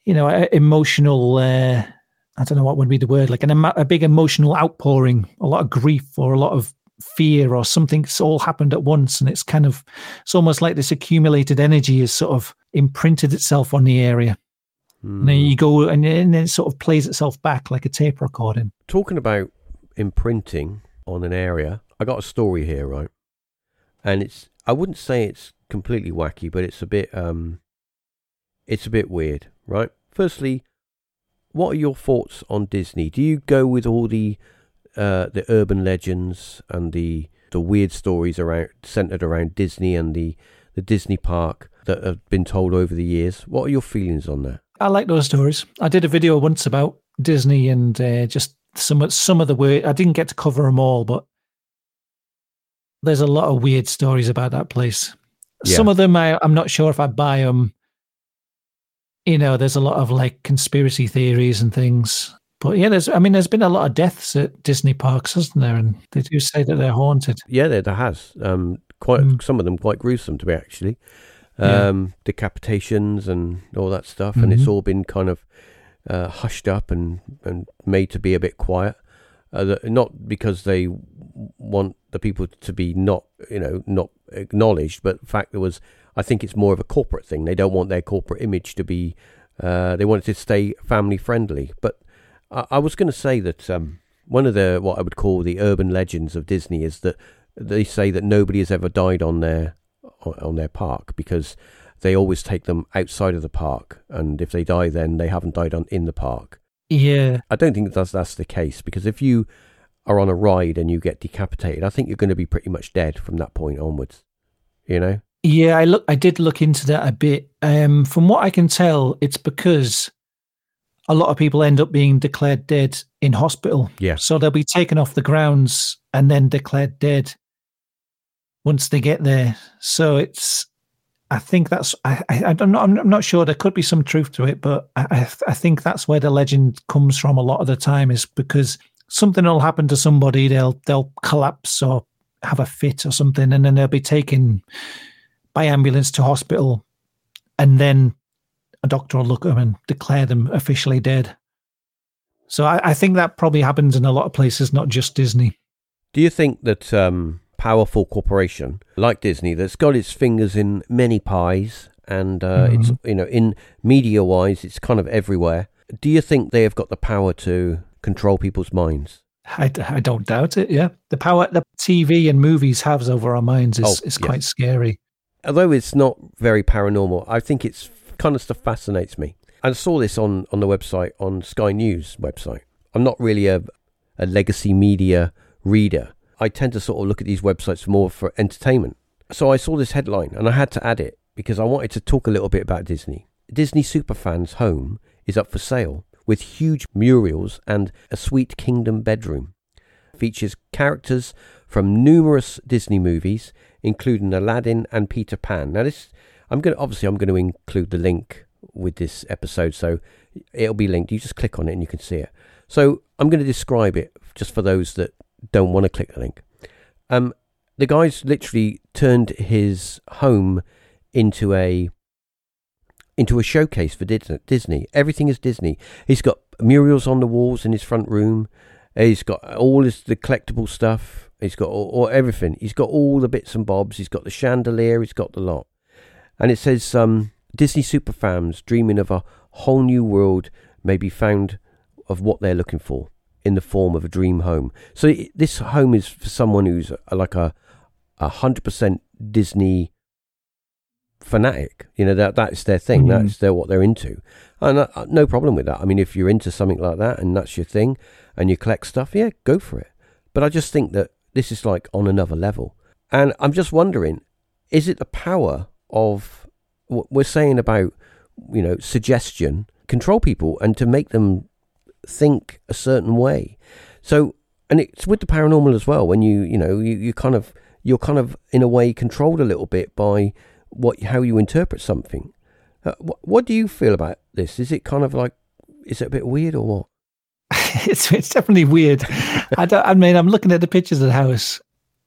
you know, a, emotional. Uh, I don't know what would be the word, like an a big emotional outpouring, a lot of grief or a lot of fear or something's all happened at once, and it's kind of it's almost like this accumulated energy has sort of imprinted itself on the area. Mm. And then you go and, and then it sort of plays itself back like a tape recording. Talking about imprinting on an area, I got a story here, right? And it's I wouldn't say it's completely wacky, but it's a bit um it's a bit weird, right? Firstly, what are your thoughts on Disney? Do you go with all the uh, the urban legends and the the weird stories around centered around Disney and the, the Disney park that have been told over the years? What are your feelings on that? I like those stories. I did a video once about Disney and uh, just some some of the weird. I didn't get to cover them all, but there's a lot of weird stories about that place. Yeah. Some of them I, I'm not sure if I buy them. You know, there's a lot of like conspiracy theories and things. But yeah, there's, I mean, there's been a lot of deaths at Disney parks, hasn't there? And they do say that they're haunted. Yeah, there, there has. Um, quite mm. Some of them quite gruesome, to be actually. Um, yeah. Decapitations and all that stuff. Mm-hmm. And it's all been kind of uh, hushed up and, and made to be a bit quiet. Uh, not because they want the people to be not, you know, not acknowledged, but the fact there was, I think it's more of a corporate thing. They don't want their corporate image to be, uh, they want it to stay family friendly. But I, I was going to say that um, one of the, what I would call the urban legends of Disney is that they say that nobody has ever died on their, on their park because they always take them outside of the park. And if they die, then they haven't died on in the park. Yeah. I don't think that's, that's the case, because if you are on a ride and you get decapitated, I think you're going to be pretty much dead from that point onwards, you know? Yeah, I look. I did look into that a bit. Um, from what I can tell, it's because a lot of people end up being declared dead in hospital. Yeah. So they'll be taken off the grounds and then declared dead once they get there. So it's, I think that's, I, I, I'm not, I'm not sure. There could be some truth to it, but I, I think that's where the legend comes from a lot of the time, is because something will happen to somebody, they'll they'll collapse or have a fit or something, and then they'll be taken by ambulance to hospital, and then a doctor will look at them and declare them officially dead. So I, I think that probably happens in a lot of places, not just Disney. Do you think that um, powerful corporation like Disney, that's got its fingers in many pies, and uh, mm-hmm. it's, you know, in media-wise, it's kind of everywhere. Do you think they have got the power to control people's minds? I, I don't doubt it, yeah. The power that T V and movies have over our minds is, oh, is yeah. quite scary. Although it's not very paranormal, I think it's kind of stuff fascinates me. I saw this on, on the website, on Sky News website. I'm not really a, a legacy media reader. I tend to sort of look at these websites more for entertainment. So I saw this headline and I had to add it because I wanted to talk a little bit about Disney. Disney Superfans' home is up for sale with huge murals and a sweet kingdom bedroom. Features characters from numerous Disney movies, including Aladdin and Peter Pan. Now, this, I'm going to, obviously, I'm going to include the link with this episode, so it'll be linked. You just click on it and you can see it. So I'm going to describe it just for those that don't want to click the link. Um, the guy's literally turned his home into a into a showcase for Disney. Everything is Disney. He's got murals on the walls in his front room. He's got all his, the collectible stuff. He's got all, all everything. He's got all the bits and bobs. He's got the chandelier. He's got the lot. And it says, um, Disney superfans dreaming of a whole new world may be found of what they're looking for in the form of a dream home. So it, this home is for someone who's a, like a a hundred percent Disney fanatic. You know, that that's their thing. Mm-hmm. That's their what they're into. And uh, no problem with that. I mean, if you're into something like that and that's your thing and you collect stuff, yeah, go for it. But I just think that this is like on another level. And I'm just wondering, is it the power of what we're saying about, you know, suggestion, control people and to make them think a certain way? So, and it's with the paranormal as well, when you, you know, you, you kind of, you're kind of in a way controlled a little bit by what, how you interpret something. Uh, what, what do you feel about this? Is it kind of like, is it a bit weird or what? it's it's definitely weird. I, don't, I mean, I'm looking at the pictures of the house.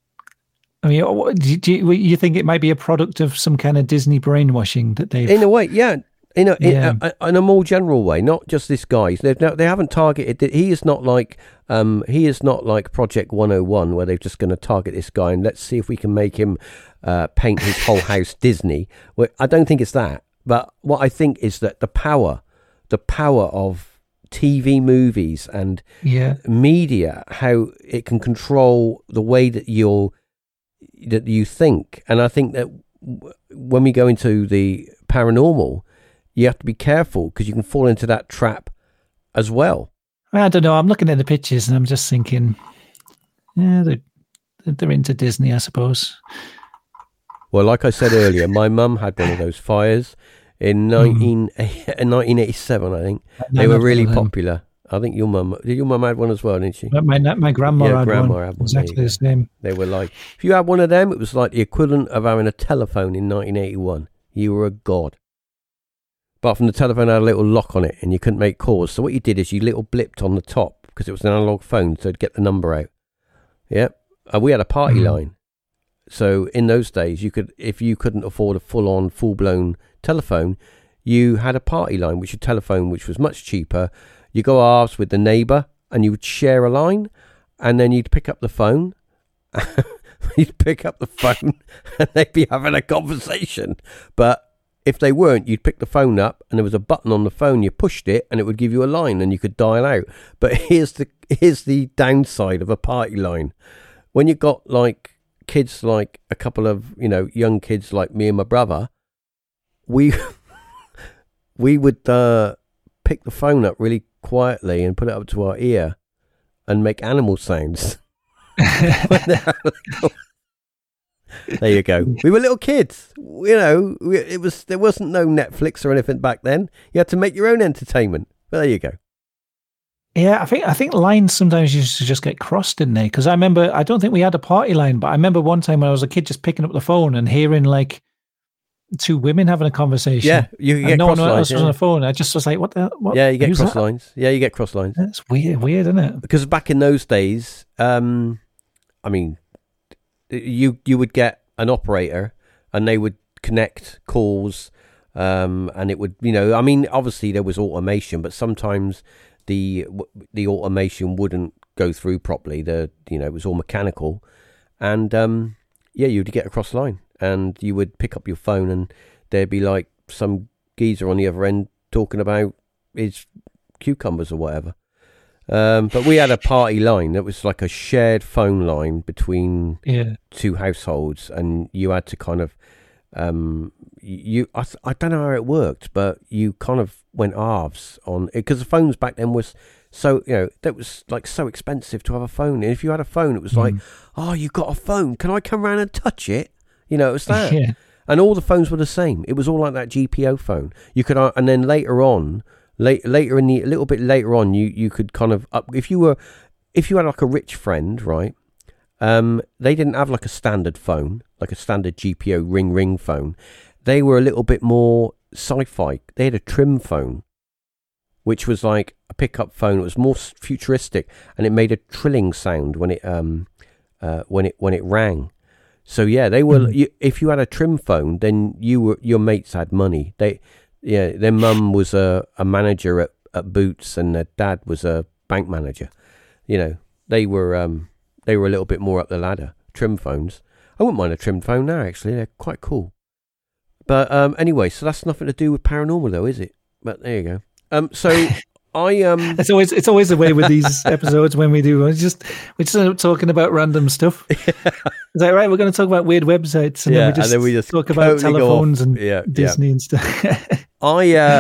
I mean, do you, do you, you think it might be a product of some kind of Disney brainwashing that they've... In a way, yeah. In a, Yeah. in, a, in a more general way, not just this guy. They've no, they haven't targeted. He is not like um, he is not like Project one oh one, where they're just going to target this guy and let's see if we can make him uh, paint his whole house Disney. Well, I don't think it's that. But what I think is that the power, the power of T V movies and Yeah. media, how it can control the way that you're that you think. And I think that w- when we go into the paranormal, you have to be careful because you can fall into that trap as well. I don't know. I'm looking at the pictures and I'm just thinking, yeah, they're, they're into Disney, I suppose. Well, like I said earlier, my mum had one of those fires in nineteen, in nineteen eighty-seven, I think. They were really popular. I think your mum, did your mum had one as well, didn't she? My, my, my grandma, Yeah, had, grandma one. had one. Exactly There you the same. They were like, if you had one of them, it was like the equivalent of having a telephone in nineteen eighty-one. You were a god. Apart from the telephone had a little lock on it and you couldn't make calls. So what you did is you little blipped on the top because it was an analog phone, so it'd get the number out. Yeah. Uh, we had a party Mhm. line. So in those days, you could, if you couldn't afford a full-on, full-blown telephone, you had a party line, which your telephone, which was much cheaper. You go halves with the neighbour and you would share a line, and then you'd pick up the phone. You'd pick up the phone and they'd be having a conversation. But if they weren't, you'd pick the phone up and there was a button on the phone. You pushed it and it would give you a line and you could dial out. But here's the here's the downside of a party line. When you got like kids, like a couple of, you know, young kids like me and my brother, we we would uh, pick the phone up really quietly and put it up to our ear and make animal sounds. There you go. We were little kids, you know. We, it was there wasn't no Netflix or anything back then. You had to make your own entertainment. But there you go. Yeah, I think I think lines sometimes used to just get crossed, didn't they? Because I remember, I don't think we had a party line, but I remember one time when I was a kid just picking up the phone and hearing like two women having a conversation. Yeah, you get and no cross one else lines. was Yeah. on the phone. I just was like, "What the? What? yeah, you get who's cross that?" lines. Yeah, you get cross lines. That's weird, weird, isn't it? Because back in those days, um, I mean, you you would get an operator and they would connect calls, um, and it would, you know, I mean, obviously there was automation, but sometimes the the automation wouldn't go through properly. The you know it was all mechanical, and um, yeah, you'd get across the line and you would pick up your phone and there'd be like some geezer on the other end talking about his cucumbers or whatever. Um, but we had a party line that was like a shared phone line between Yeah. two households, and you had to kind of um, you I, I don't know how it worked, but you kind of went halves on it because the phones back then was so, you know, that was like so expensive to have a phone. And if you had a phone, it was like, oh, you got a phone, can I come around and touch it? You know, it was that. Yeah. And all the phones were the same. It was all like that G P O phone. You could, uh, and then later on, late, later in the, a little bit later on, you, you could kind of up, if you were, if you had like a rich friend, right? Um, they didn't have like a standard phone, like a standard G P O ring ring phone. They were a little bit more sci-fi. They had a trim phone, which was like a pickup phone. It was more futuristic, and it made a trilling sound when it um uh when it when it rang. So yeah, they were. Mm. You, if you had a trim phone, then you were your mates had money. They yeah, their mum was a, a manager at, at Boots, and their dad was a bank manager. You know, they were um they were a little bit more up the ladder. Trim phones. I wouldn't mind a trim phone now. Actually, they're quite cool. But um anyway, so that's nothing to do with paranormal, though, is it? But there you go. Um, so I um, it's always it's always the way with these episodes when we do. We're just we're just talking about random stuff. It's like, right, we're going to talk about weird websites, and, yeah, then, we just and then we just talk about totally telephones and yeah, Disney yeah. and stuff. I uh,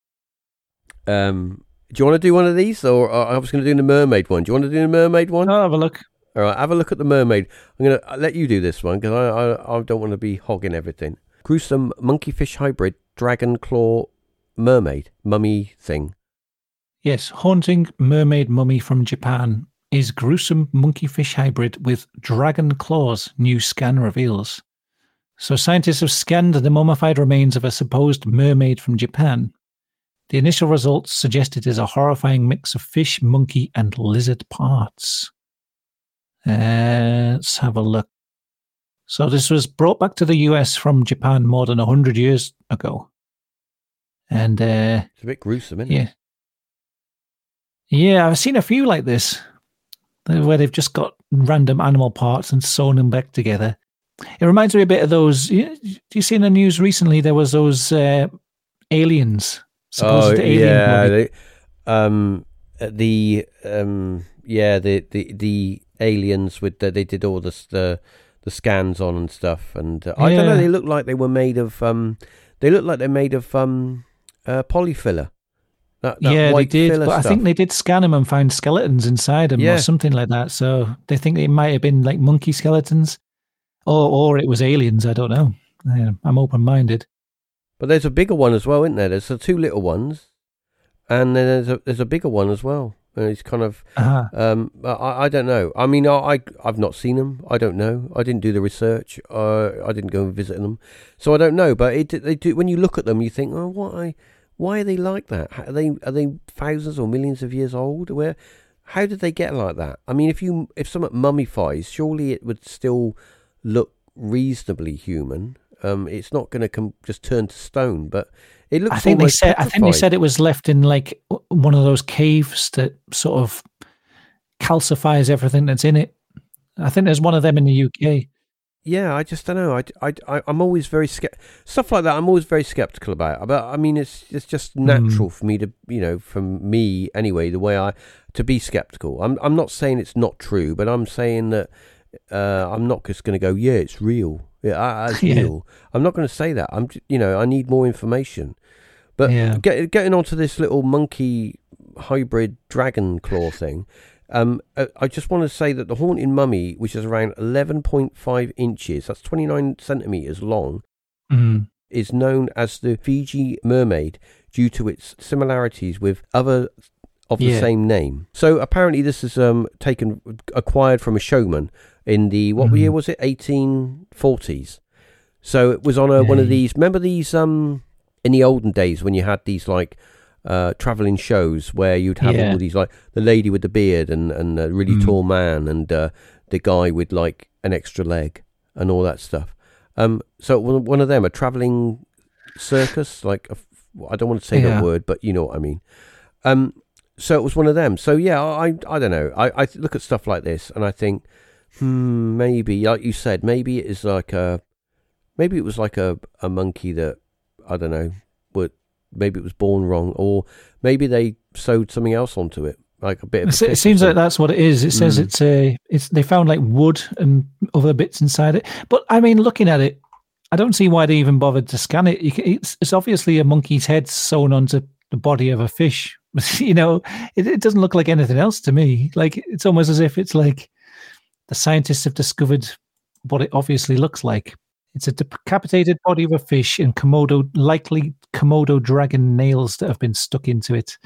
um, do you want to do one of these, or, or I was going to do the mermaid one? Do you want to do the mermaid one? I'll have a look. All right, have a look at the mermaid. I'm going to let you do this one because I, I I don't want to be hogging everything. Gruesome monkeyfish hybrid dragon claw mermaid mummy thing. Yes, haunting mermaid mummy from Japan is gruesome monkeyfish hybrid with dragon claws, new scan reveals. So scientists have scanned the mummified remains of a supposed mermaid from Japan. The initial results suggest it is a horrifying mix of fish, monkey, and lizard parts. Uh, let's have a look. So this was brought back to the U S from Japan more than one hundred years ago. And uh, it's a bit gruesome, isn't yeah. it? Yeah, I've seen a few like this, where they've just got random animal parts and sewn them back together. It reminds me a bit of those. Do you see in the news recently? There was those uh, aliens. Supposed oh alien yeah, body. they, um, the um, yeah, the, the the aliens with the, they did all the the the scans on and stuff, and uh, I Yeah. don't know. They look like they were made of um, they look like they're made of um, uh, polyfiller. That, that Yeah, they white did, filler but I stuff. think they did scan them and find skeletons inside them Yeah. or something like that. So they think it might have been like monkey skeletons, or or it was aliens. I don't know. Yeah, I'm open minded. But there's a bigger one as well, isn't there? There's the two little ones, and then there's a there's a bigger one as well. And it's kind of Uh-huh. um, I I don't know. I mean, I, I I've not seen them. I don't know. I didn't do the research. Uh, I didn't go and visit them, so I don't know. But it they do when you look at them, you think, oh, why why are they like that? Are they are they thousands or millions of years old? Where how did they get like that? I mean, if you if something mummifies, surely it would still look reasonably human. Um, it's not going to come just turn to stone, but it looks. I think they almost said. I think they petrified. said it was left in like w- one of those caves that sort of calcifies everything that's in it. I think there's one of them in the U K. Yeah, I just don't know. I, I, I, I'm always very skept stuff like that. I'm always very skeptical about. But I mean, it's it's just natural for me to, you know, from me anyway, the way I to be skeptical. I'm I'm not saying it's not true, but I'm saying that uh, I'm not just going to go, yeah, it's real. Yeah, it's Yeah. real. I'm not going to say that. I'm, j- you know, I need more information. But Yeah. get, getting onto this little monkey hybrid dragon claw thing. Um, uh, I just want to say that the haunted mummy, which is around eleven point five inches, that's twenty-nine centimeters long, Mm. is known as the Fiji mermaid due to its similarities with other of the Yeah. same name. So apparently this is um taken acquired from a showman in the what Mhm. year was it? eighteen forties. So it was on a, one of Yeah. these. Remember these um in the olden days when you had these like uh traveling shows where you'd have Yeah. all these like the lady with the beard and and a really Mm. tall man and uh, the guy with like an extra leg and all that stuff. Um, so one one of them, a traveling circus, like a, I don't want to say Yeah. that word, but you know what I mean. Um, so it was one of them. So yeah, I I don't know. I I look at stuff like this and I think, hmm, maybe like you said, maybe it is like a, maybe it was like a a monkey that I don't know, would maybe it was born wrong, or maybe they sewed something else onto it, like a bit of. A It se- fish it or seems like something. that's what it is. It says Mm. it's a. It's they found like wood and other bits inside it. But I mean, looking at it, I don't see why they even bothered to scan it. You can, it's it's obviously a monkey's head sewn onto the body of a fish. You know, it, it doesn't look like anything else to me. Like it's almost as if it's like the scientists have discovered what it obviously looks like. It's a decapitated body of a fish and Komodo, likely Komodo dragon nails that have been stuck into it.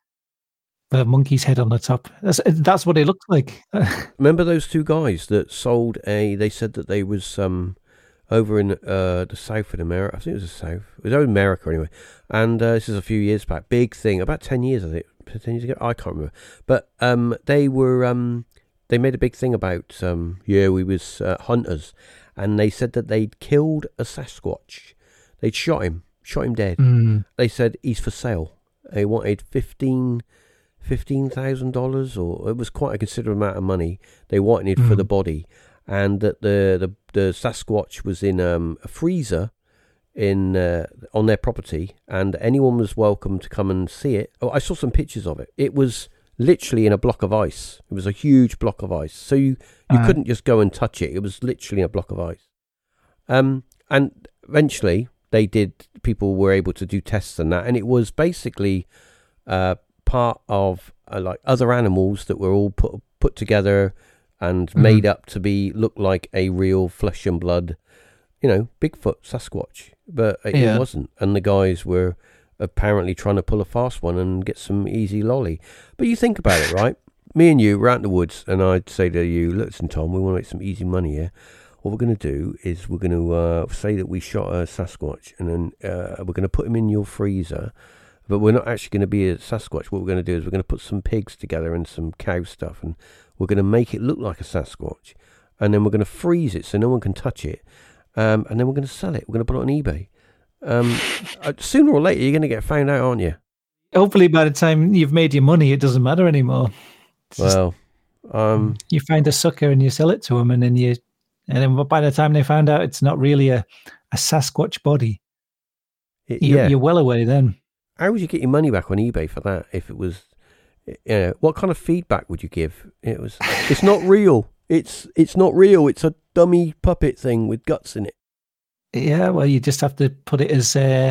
The monkey's head on the top. That's that's what it looks like. Remember those two guys that sold a? They said that they was um over in uh the south in America. I think it was the south. It was over in America anyway. And uh, this is a few years back. Big thing, about ten years I think. Ten years ago, I can't remember. But um, they were um, they made a big thing about um, yeah, we was uh, hunters, and they said that they'd killed a Sasquatch. They'd shot him, shot him dead. Mm. They said he's for sale. They wanted fifteen. Fifteen thousand dollars, or it was quite a considerable amount of money they wanted for Mm. the body, and that the, the the Sasquatch was in um, a freezer in uh, on their property, and anyone was welcome to come and see it. Oh, I saw some pictures of it. It was literally in a block of ice. It was a huge block of ice, so you you Uh. couldn't just go and touch it. It was literally a block of ice. Um, and eventually they did. People were able to do tests and that, and it was basically uh. part of uh, like other animals that were all put put together and Mhm. made up to be look like a real flesh and blood, you know, Bigfoot Sasquatch, but it, Yeah. it wasn't. And the guys were apparently trying to pull a fast one and get some easy lolly. But you think about it, right? Me and you were out in the woods, and I'd say to you, "Listen, Tom, we want to make some easy money here. What we're going to do is we're going to uh, say that we shot a Sasquatch, and then uh, we're going to put him in your freezer." But we're not actually going to be a Sasquatch. What we're going to do is we're going to put some pigs together and some cow stuff, and we're going to make it look like a Sasquatch. And then we're going to freeze it so no one can touch it. Um, and then we're going to sell it. We're going to put it on eBay. um, sooner or later you're going to get found out, aren't you? Hopefully, by the time you've made your money, it doesn't matter anymore. It's well, just, um, you find a sucker and you sell it to them, and then you, and then by the time they found out it's not really a, a Sasquatch body, it, you, yeah. you're well away then. How would you get your money back on eBay for that? If it was, you know, what kind of feedback would you give? It was, it's not real. It's it's not real. It's a dummy puppet thing with guts in it. Yeah, well, you just have to put it as uh,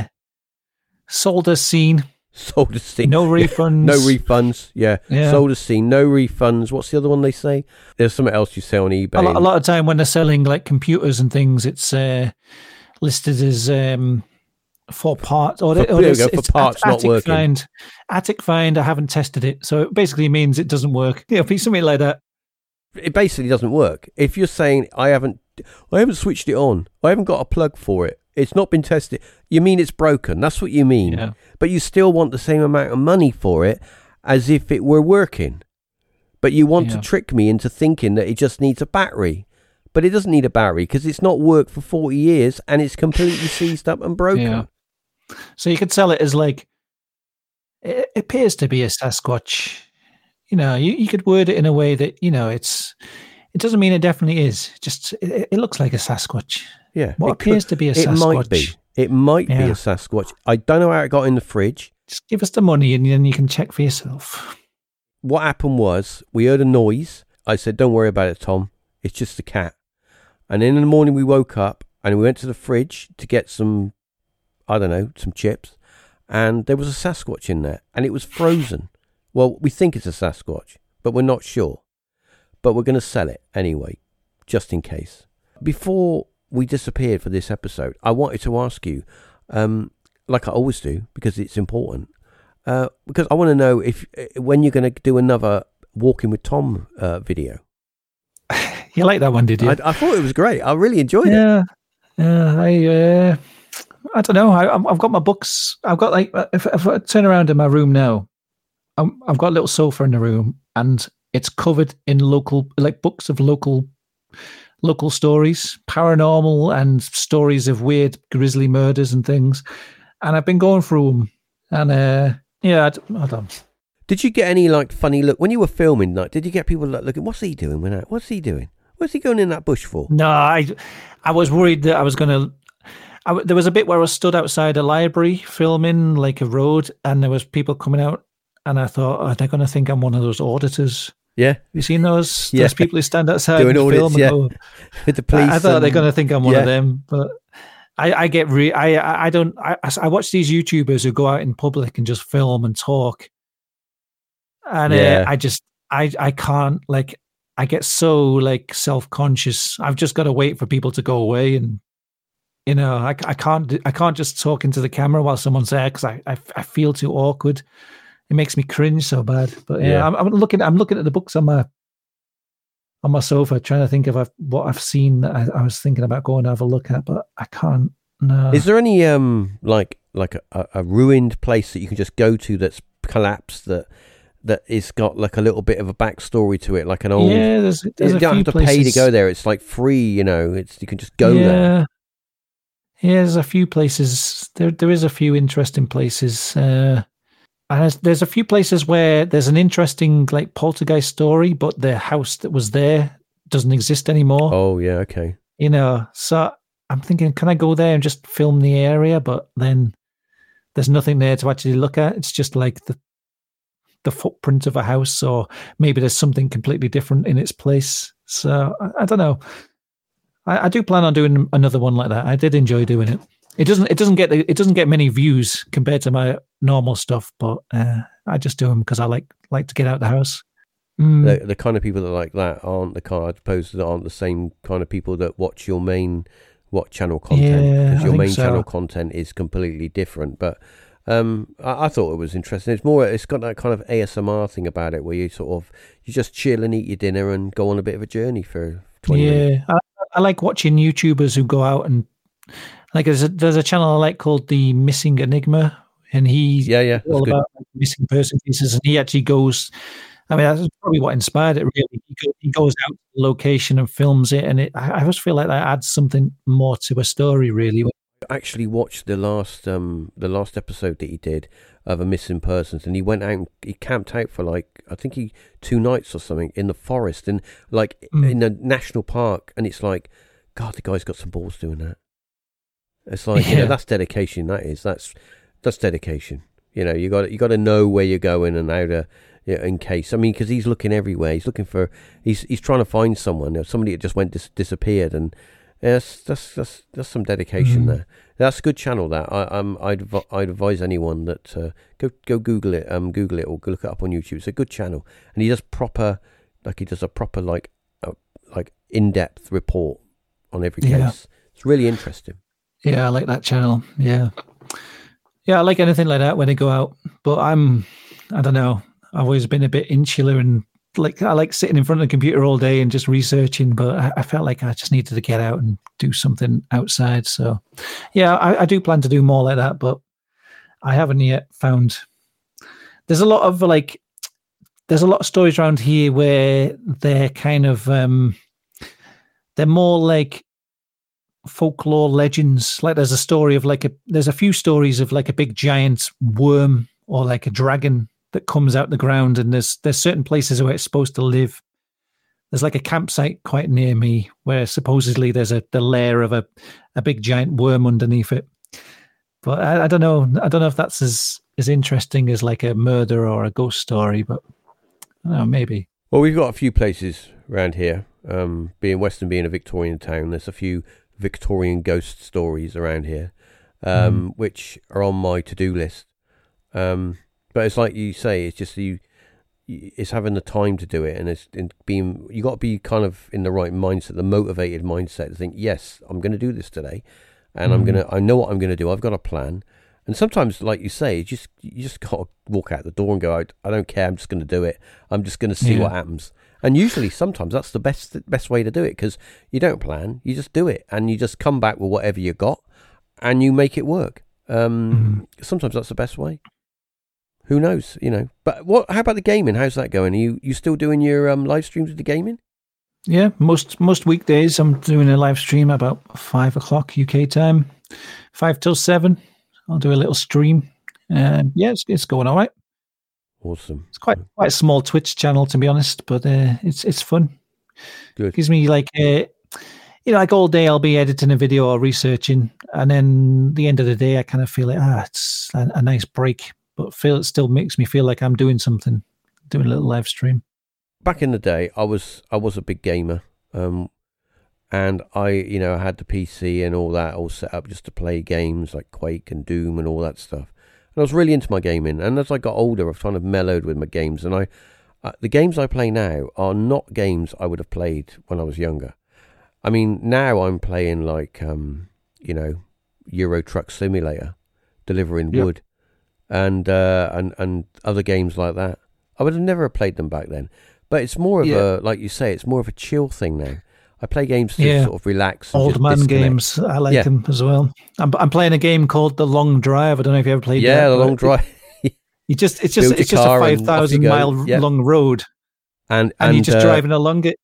sold as seen. Sold as seen. No refunds. No refunds. Yeah. yeah. Sold as seen. No refunds. What's the other one they say? There's something else you say on eBay. A lot, a lot of time when they're selling like computers and things, it's uh, listed as um, for parts. Or, for, or there it's, we go, for it's parts at, not attic working. Find, attic find. I haven't tested it, so it basically means it doesn't work. Yeah, you know, something like that. It basically doesn't work. If you're saying I haven't, I haven't switched it on. I haven't got a plug for it. It's not been tested. You mean it's broken? That's what you mean. Yeah. But you still want the same amount of money for it as if it were working. But you want yeah. to trick me into thinking that it just needs a battery. But it doesn't need a battery because it's not worked for forty years and it's completely seized up and broken. Yeah. So you could sell it as like, it appears to be a Sasquatch. You know, you, you could word it in a way that, you know, it's, it doesn't mean it definitely is. Just, it, it looks like a Sasquatch. Yeah. What appears could, to be a it Sasquatch. It might be. It might yeah. be a Sasquatch. I don't know how it got in the fridge. Just give us the money and then you can check for yourself. What happened was, we heard a noise. I said, don't worry about it, Tom. It's just a cat. And then in the morning we woke up and we went to the fridge to get some, I don't know, some chips. And there was a Sasquatch in there and it was frozen. Well, we think it's a Sasquatch, but we're not sure. But we're going to sell it anyway, just in case. Before we disappeared for this episode, I wanted to ask you, um, like I always do, because it's important, uh, because I want to know if when you're going to do another Walking with Tom uh, video. You like that one, did you? I, I thought it was great. I really enjoyed yeah. it. Yeah, I, uh, I don't know. I, I've got my books. I've got like, if, if I turn around in my room now, I'm, I've got a little sofa in the room, and it's covered in local, like books of local, local stories, paranormal, and stories of weird, grisly murders and things. And I've been going through them, and uh, yeah, I, I don't. Did you get any like funny look when you were filming? Like, did you get people like, looking? What's he doing? When I, what's he doing? What's he going in that bush for? No, I, I was worried that I was going to. I, there was a bit where I stood outside a library filming, like a road, and there was people coming out. And I thought, oh, they're going to think I'm one of those auditors. Yeah. You seen those? Yeah. Those people who stand outside doing and audits, film yeah. and go, with the police. I, I thought and, they're going to think I'm one yeah. of them. But I, I get re- I, I don't, I, I watch these YouTubers who go out in public and just film and talk. And Yeah. uh, I just, I, I can't, like, I get so, like, self-conscious. I've just got to wait for people to go away. And, you know, I, I can't, I can't just talk into the camera while someone's there because I, I, I feel too awkward. It makes me cringe so bad. But yeah, Yeah. I'm, I'm looking. I'm looking at the books on my on my sofa, trying to think of I've, what I've seen. That I, I was thinking about going to have a look at, but I can't. No. Is there any um like like a, a ruined place that you can just go to that's collapsed that that is got like a little bit of a backstory to it, like an old? Yeah, there's, there's you a don't few have to places. pay to go there. It's like free, you know. It's you can just go yeah. there. Yeah, there's a few places. There, there is a few interesting places. Uh, and there's, there's a few places where there's an interesting like poltergeist story, but the house that was there doesn't exist anymore. Oh yeah, okay. You know, so I'm thinking, can I go there and just film the area? But then there's nothing there to actually look at. It's just like the the footprint of a house, or maybe there's something completely different in its place. So I, I don't know. I, I do plan on doing another one like that. I did enjoy doing it. It doesn't. It doesn't get. It doesn't get many views compared to my normal stuff, but uh, I just do them because I like like to get out of the house. Mm. The, the kind of people that like that aren't the kind, I suppose, that aren't the same kind of people that watch your main what channel content, Yeah, because I your think main so. channel content is completely different. But um, I, I thought it was interesting. It's more. It's got that kind of A S M R thing about it, where you sort of you just chill and eat your dinner and go on a bit of a journey for twenty Yeah, minutes. I, I like watching YouTubers who go out and like there's a, there's a channel I like called The Missing Enigma, and he's Yeah, yeah, that's all good. about like, missing person cases, and he actually goes. I mean, that's probably what inspired it. Really, he, go, he goes out to the location and films it, and it. I, I always feel like that adds something more to a story. Really, actually watched the last um the last episode that he did of a missing persons, and he went out and he camped out for like I think he two nights or something in the forest and like mm. in a national park, and it's like, God, the guy's got some balls doing that. It's like, yeah. you know, that's dedication. That is that's that's dedication. You know, you got you got to know where you're going and how to, you know, in case. I mean, because he's looking everywhere. He's looking for. He's he's trying to find someone. You know, somebody that just went dis- disappeared, and yeah, that's that's that's that's some dedication mm. there. That's a good channel. That I um I'd I'd advise anyone that uh, go go Google it um Google it or go look it up on YouTube. It's a good channel, and he does proper like he does a proper like uh, like in depth report on every case. Yeah. It's really interesting. Yeah, I like that channel. Yeah. Yeah, I like anything like that when they go out. But I'm, I don't know, I've always been a bit insular and like I like sitting in front of the computer all day and just researching. But I, I felt like I just needed to get out and do something outside. So, yeah, I, I do plan to do more like that. But I haven't yet found. There's a lot of like, there's a lot of stories around here where they're kind of, um, they're more like folklore legends. Like there's a story of like a there's a few stories of like a big giant worm or like a dragon that comes out the ground, and there's there's certain places where it's supposed to live. There's like a campsite quite near me where supposedly there's a the lair of a, a big giant worm underneath it. But I, I don't know I don't know if that's as as interesting as like a murder or a ghost story, but I don't know, maybe. Well, we've got a few places around here. Um, being Weston being a Victorian town, there's a few Victorian ghost stories around here, um, mm. which are on my to-do list. Um, but it's like you say, it's just you, it's having the time to do it, and it's in being. You got to be kind of in the right mindset, the motivated mindset to think, yes, I'm going to do this today, and mm. I'm gonna. I know what I'm going to do. I've got a plan, and sometimes, like you say, you just you just got to walk out the door and go, I, I don't care. I'm just going to do it. I'm just going to see yeah. what happens. And usually, sometimes that's the best best way to do it, because you don't plan, you just do it, and you just come back with whatever you got, and you make it work. Um, mm. Sometimes that's the best way. Who knows, you know? But what? How about the gaming? How's that going? Are you you still doing your um, live streams with the gaming? Yeah, most most weekdays I'm doing a live stream about five o'clock U K time, five till seven. I'll do a little stream. Um, yeah, it's, it's going all right. Awesome. It's quite quite a small Twitch channel, to be honest, but uh, it's it's fun. Good. It gives me like uh, you know, like all day I'll be editing a video or researching, and then the end of the day I kind of feel like ah, it's a, a nice break, but feel it still makes me feel like I'm doing something, doing a little live stream. Back in the day, I was I was a big gamer, um, and I you know I had the P C and all that all set up just to play games like Quake and Doom and all that stuff. And I was really into my gaming, and as I got older, I've kind of mellowed with my games. And I, uh, the games I play now are not games I would have played when I was younger. I mean, now I'm playing like, um, you know, Euro Truck Simulator, delivering yep. wood, and uh, and and other games like that. I would have never played them back then. But it's more of yeah. a, like you say, it's more of a chill thing now. I play games to yeah. sort of relax. And Old man disconnect. Games, I like yeah. them as well. I'm, I'm playing a game called The Long Drive. I don't know if you ever played yeah, that. Yeah, The Long Drive. you just it's just it's just a five thousand mile yeah. long road, and, and and you're just uh, driving along it.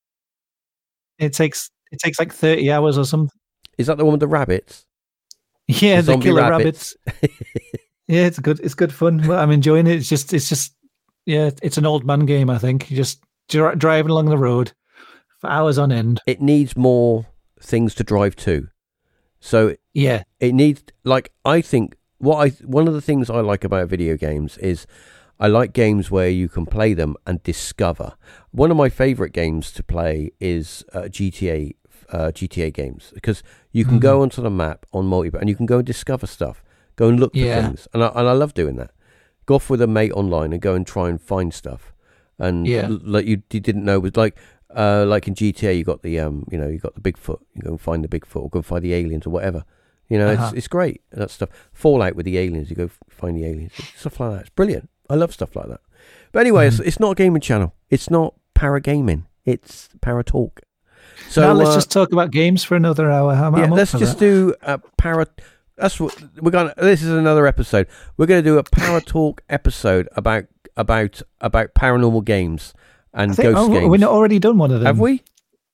It takes it takes like thirty hours or something. Is that the one with the rabbits? Yeah, the, the killer rabbits. rabbits. Yeah, it's good. It's good fun. I'm enjoying it. It's just it's just yeah, it's an old man game. I think you're just dri- driving along the road for hours on end. It needs more things to drive to. So yeah, it needs, like, I think what I one of the things I like about video games is I like games where you can play them and discover. One of my favorite games to play is uh, G T A uh, G T A games, because you can mm-hmm. go onto the map on multiplayer and you can go and discover stuff, go and look for yeah. things, and I, and I love doing that. Go off with a mate online and go and try and find stuff, and yeah. l- like you, you didn't know was like. Uh, like in G T A, you got the um, you know, you got the Bigfoot. You go and find the Bigfoot, or go and find the aliens, or whatever. You know, uh-huh. it's it's great. That stuff. Fallout with the aliens. You go find the aliens, stuff like that. It's brilliant. I love stuff like that. But anyway, mm-hmm. it's, it's not a gaming channel. It's not para gaming. It's para talk. So now let's uh, just talk about games for another hour. How yeah, I'm let's just that. do a para. That's what we're gonna. This is another episode. We're gonna do a para talk episode about about about paranormal games. And think, ghost oh, games. We've already done one of them. Have we?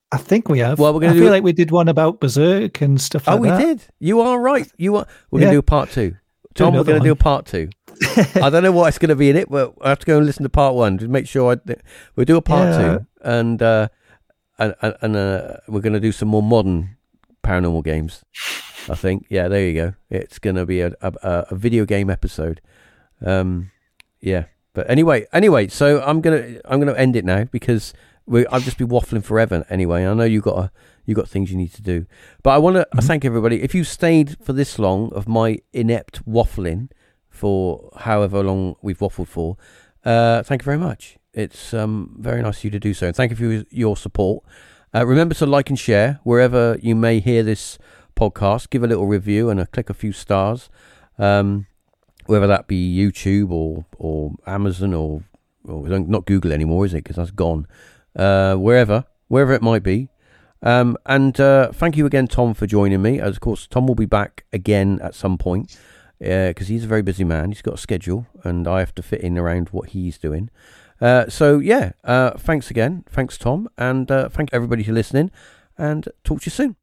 I think we have. Well, we're going I to feel do. like we did one about Berserk and stuff like Oh, we that. did. You are right. You are. We're Yeah. going to do a part two. Tom, we're another going to do a one. part two. I don't know what's going to be in it, but I have to go and listen to part one to make sure I. We'll do a part Yeah. two, and uh, and and uh, we're going to do some more modern paranormal games. I think. Yeah, there you go. It's going to be a, a a video game episode. Um, yeah. But anyway, anyway, so I'm gonna I'm gonna end it now because we I've just been waffling forever. Anyway, I know you got a, you got things you need to do, but I want to mm-hmm. thank everybody. If you stayed for this long of my inept waffling for however long we've waffled for, uh, thank you very much. It's um very nice of you to do so, and thank you for your support. Uh, remember to like and share wherever you may hear this podcast. Give a little review and a click a few stars. Um. Whether that be YouTube or, or Amazon or, or not Google anymore, is it? Because that's gone. Uh, wherever, wherever it might be. Um, and uh, thank you again, Tom, for joining me. As of course, Tom will be back again at some point because uh, he's a very busy man. He's got a schedule, and I have to fit in around what he's doing. Uh, so yeah, uh, thanks again, thanks Tom, and uh, thank everybody for listening. And talk to you soon.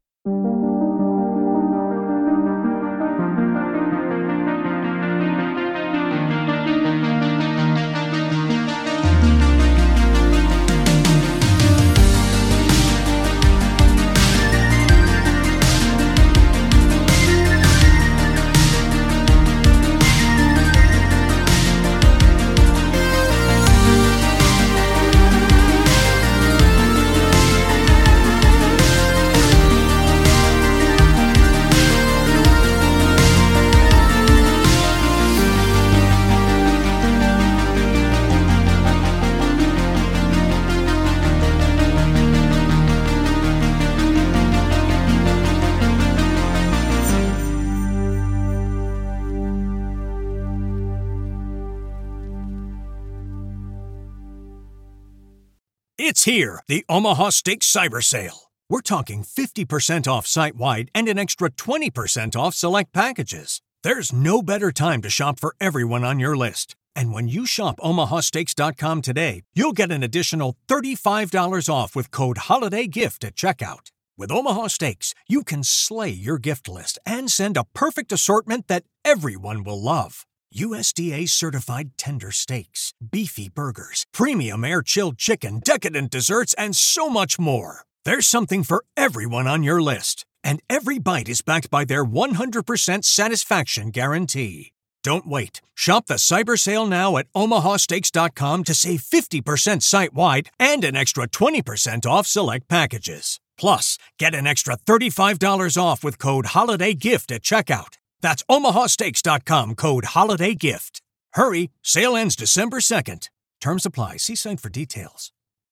It's here, the Omaha Steaks Cyber Sale. We're talking fifty percent off site-wide and an extra twenty percent off select packages. There's no better time to shop for everyone on your list. And when you shop Omaha Steaks dot com today, you'll get an additional thirty-five dollars off with code HOLIDAYGIFT at checkout. With Omaha Steaks, you can slay your gift list and send a perfect assortment that everyone will love. U S D A-certified tender steaks, beefy burgers, premium air-chilled chicken, decadent desserts, and so much more. There's something for everyone on your list, and every bite is backed by their one hundred percent satisfaction guarantee. Don't wait. Shop the Cyber Sale now at Omaha Steaks dot com to save fifty percent site-wide and an extra twenty percent off select packages. Plus, get an extra thirty-five dollars off with code HOLIDAYGIFT at checkout. That's Omaha Steaks dot com, code HOLIDAYGIFT. Hurry, sale ends December second. Terms apply. See site for details.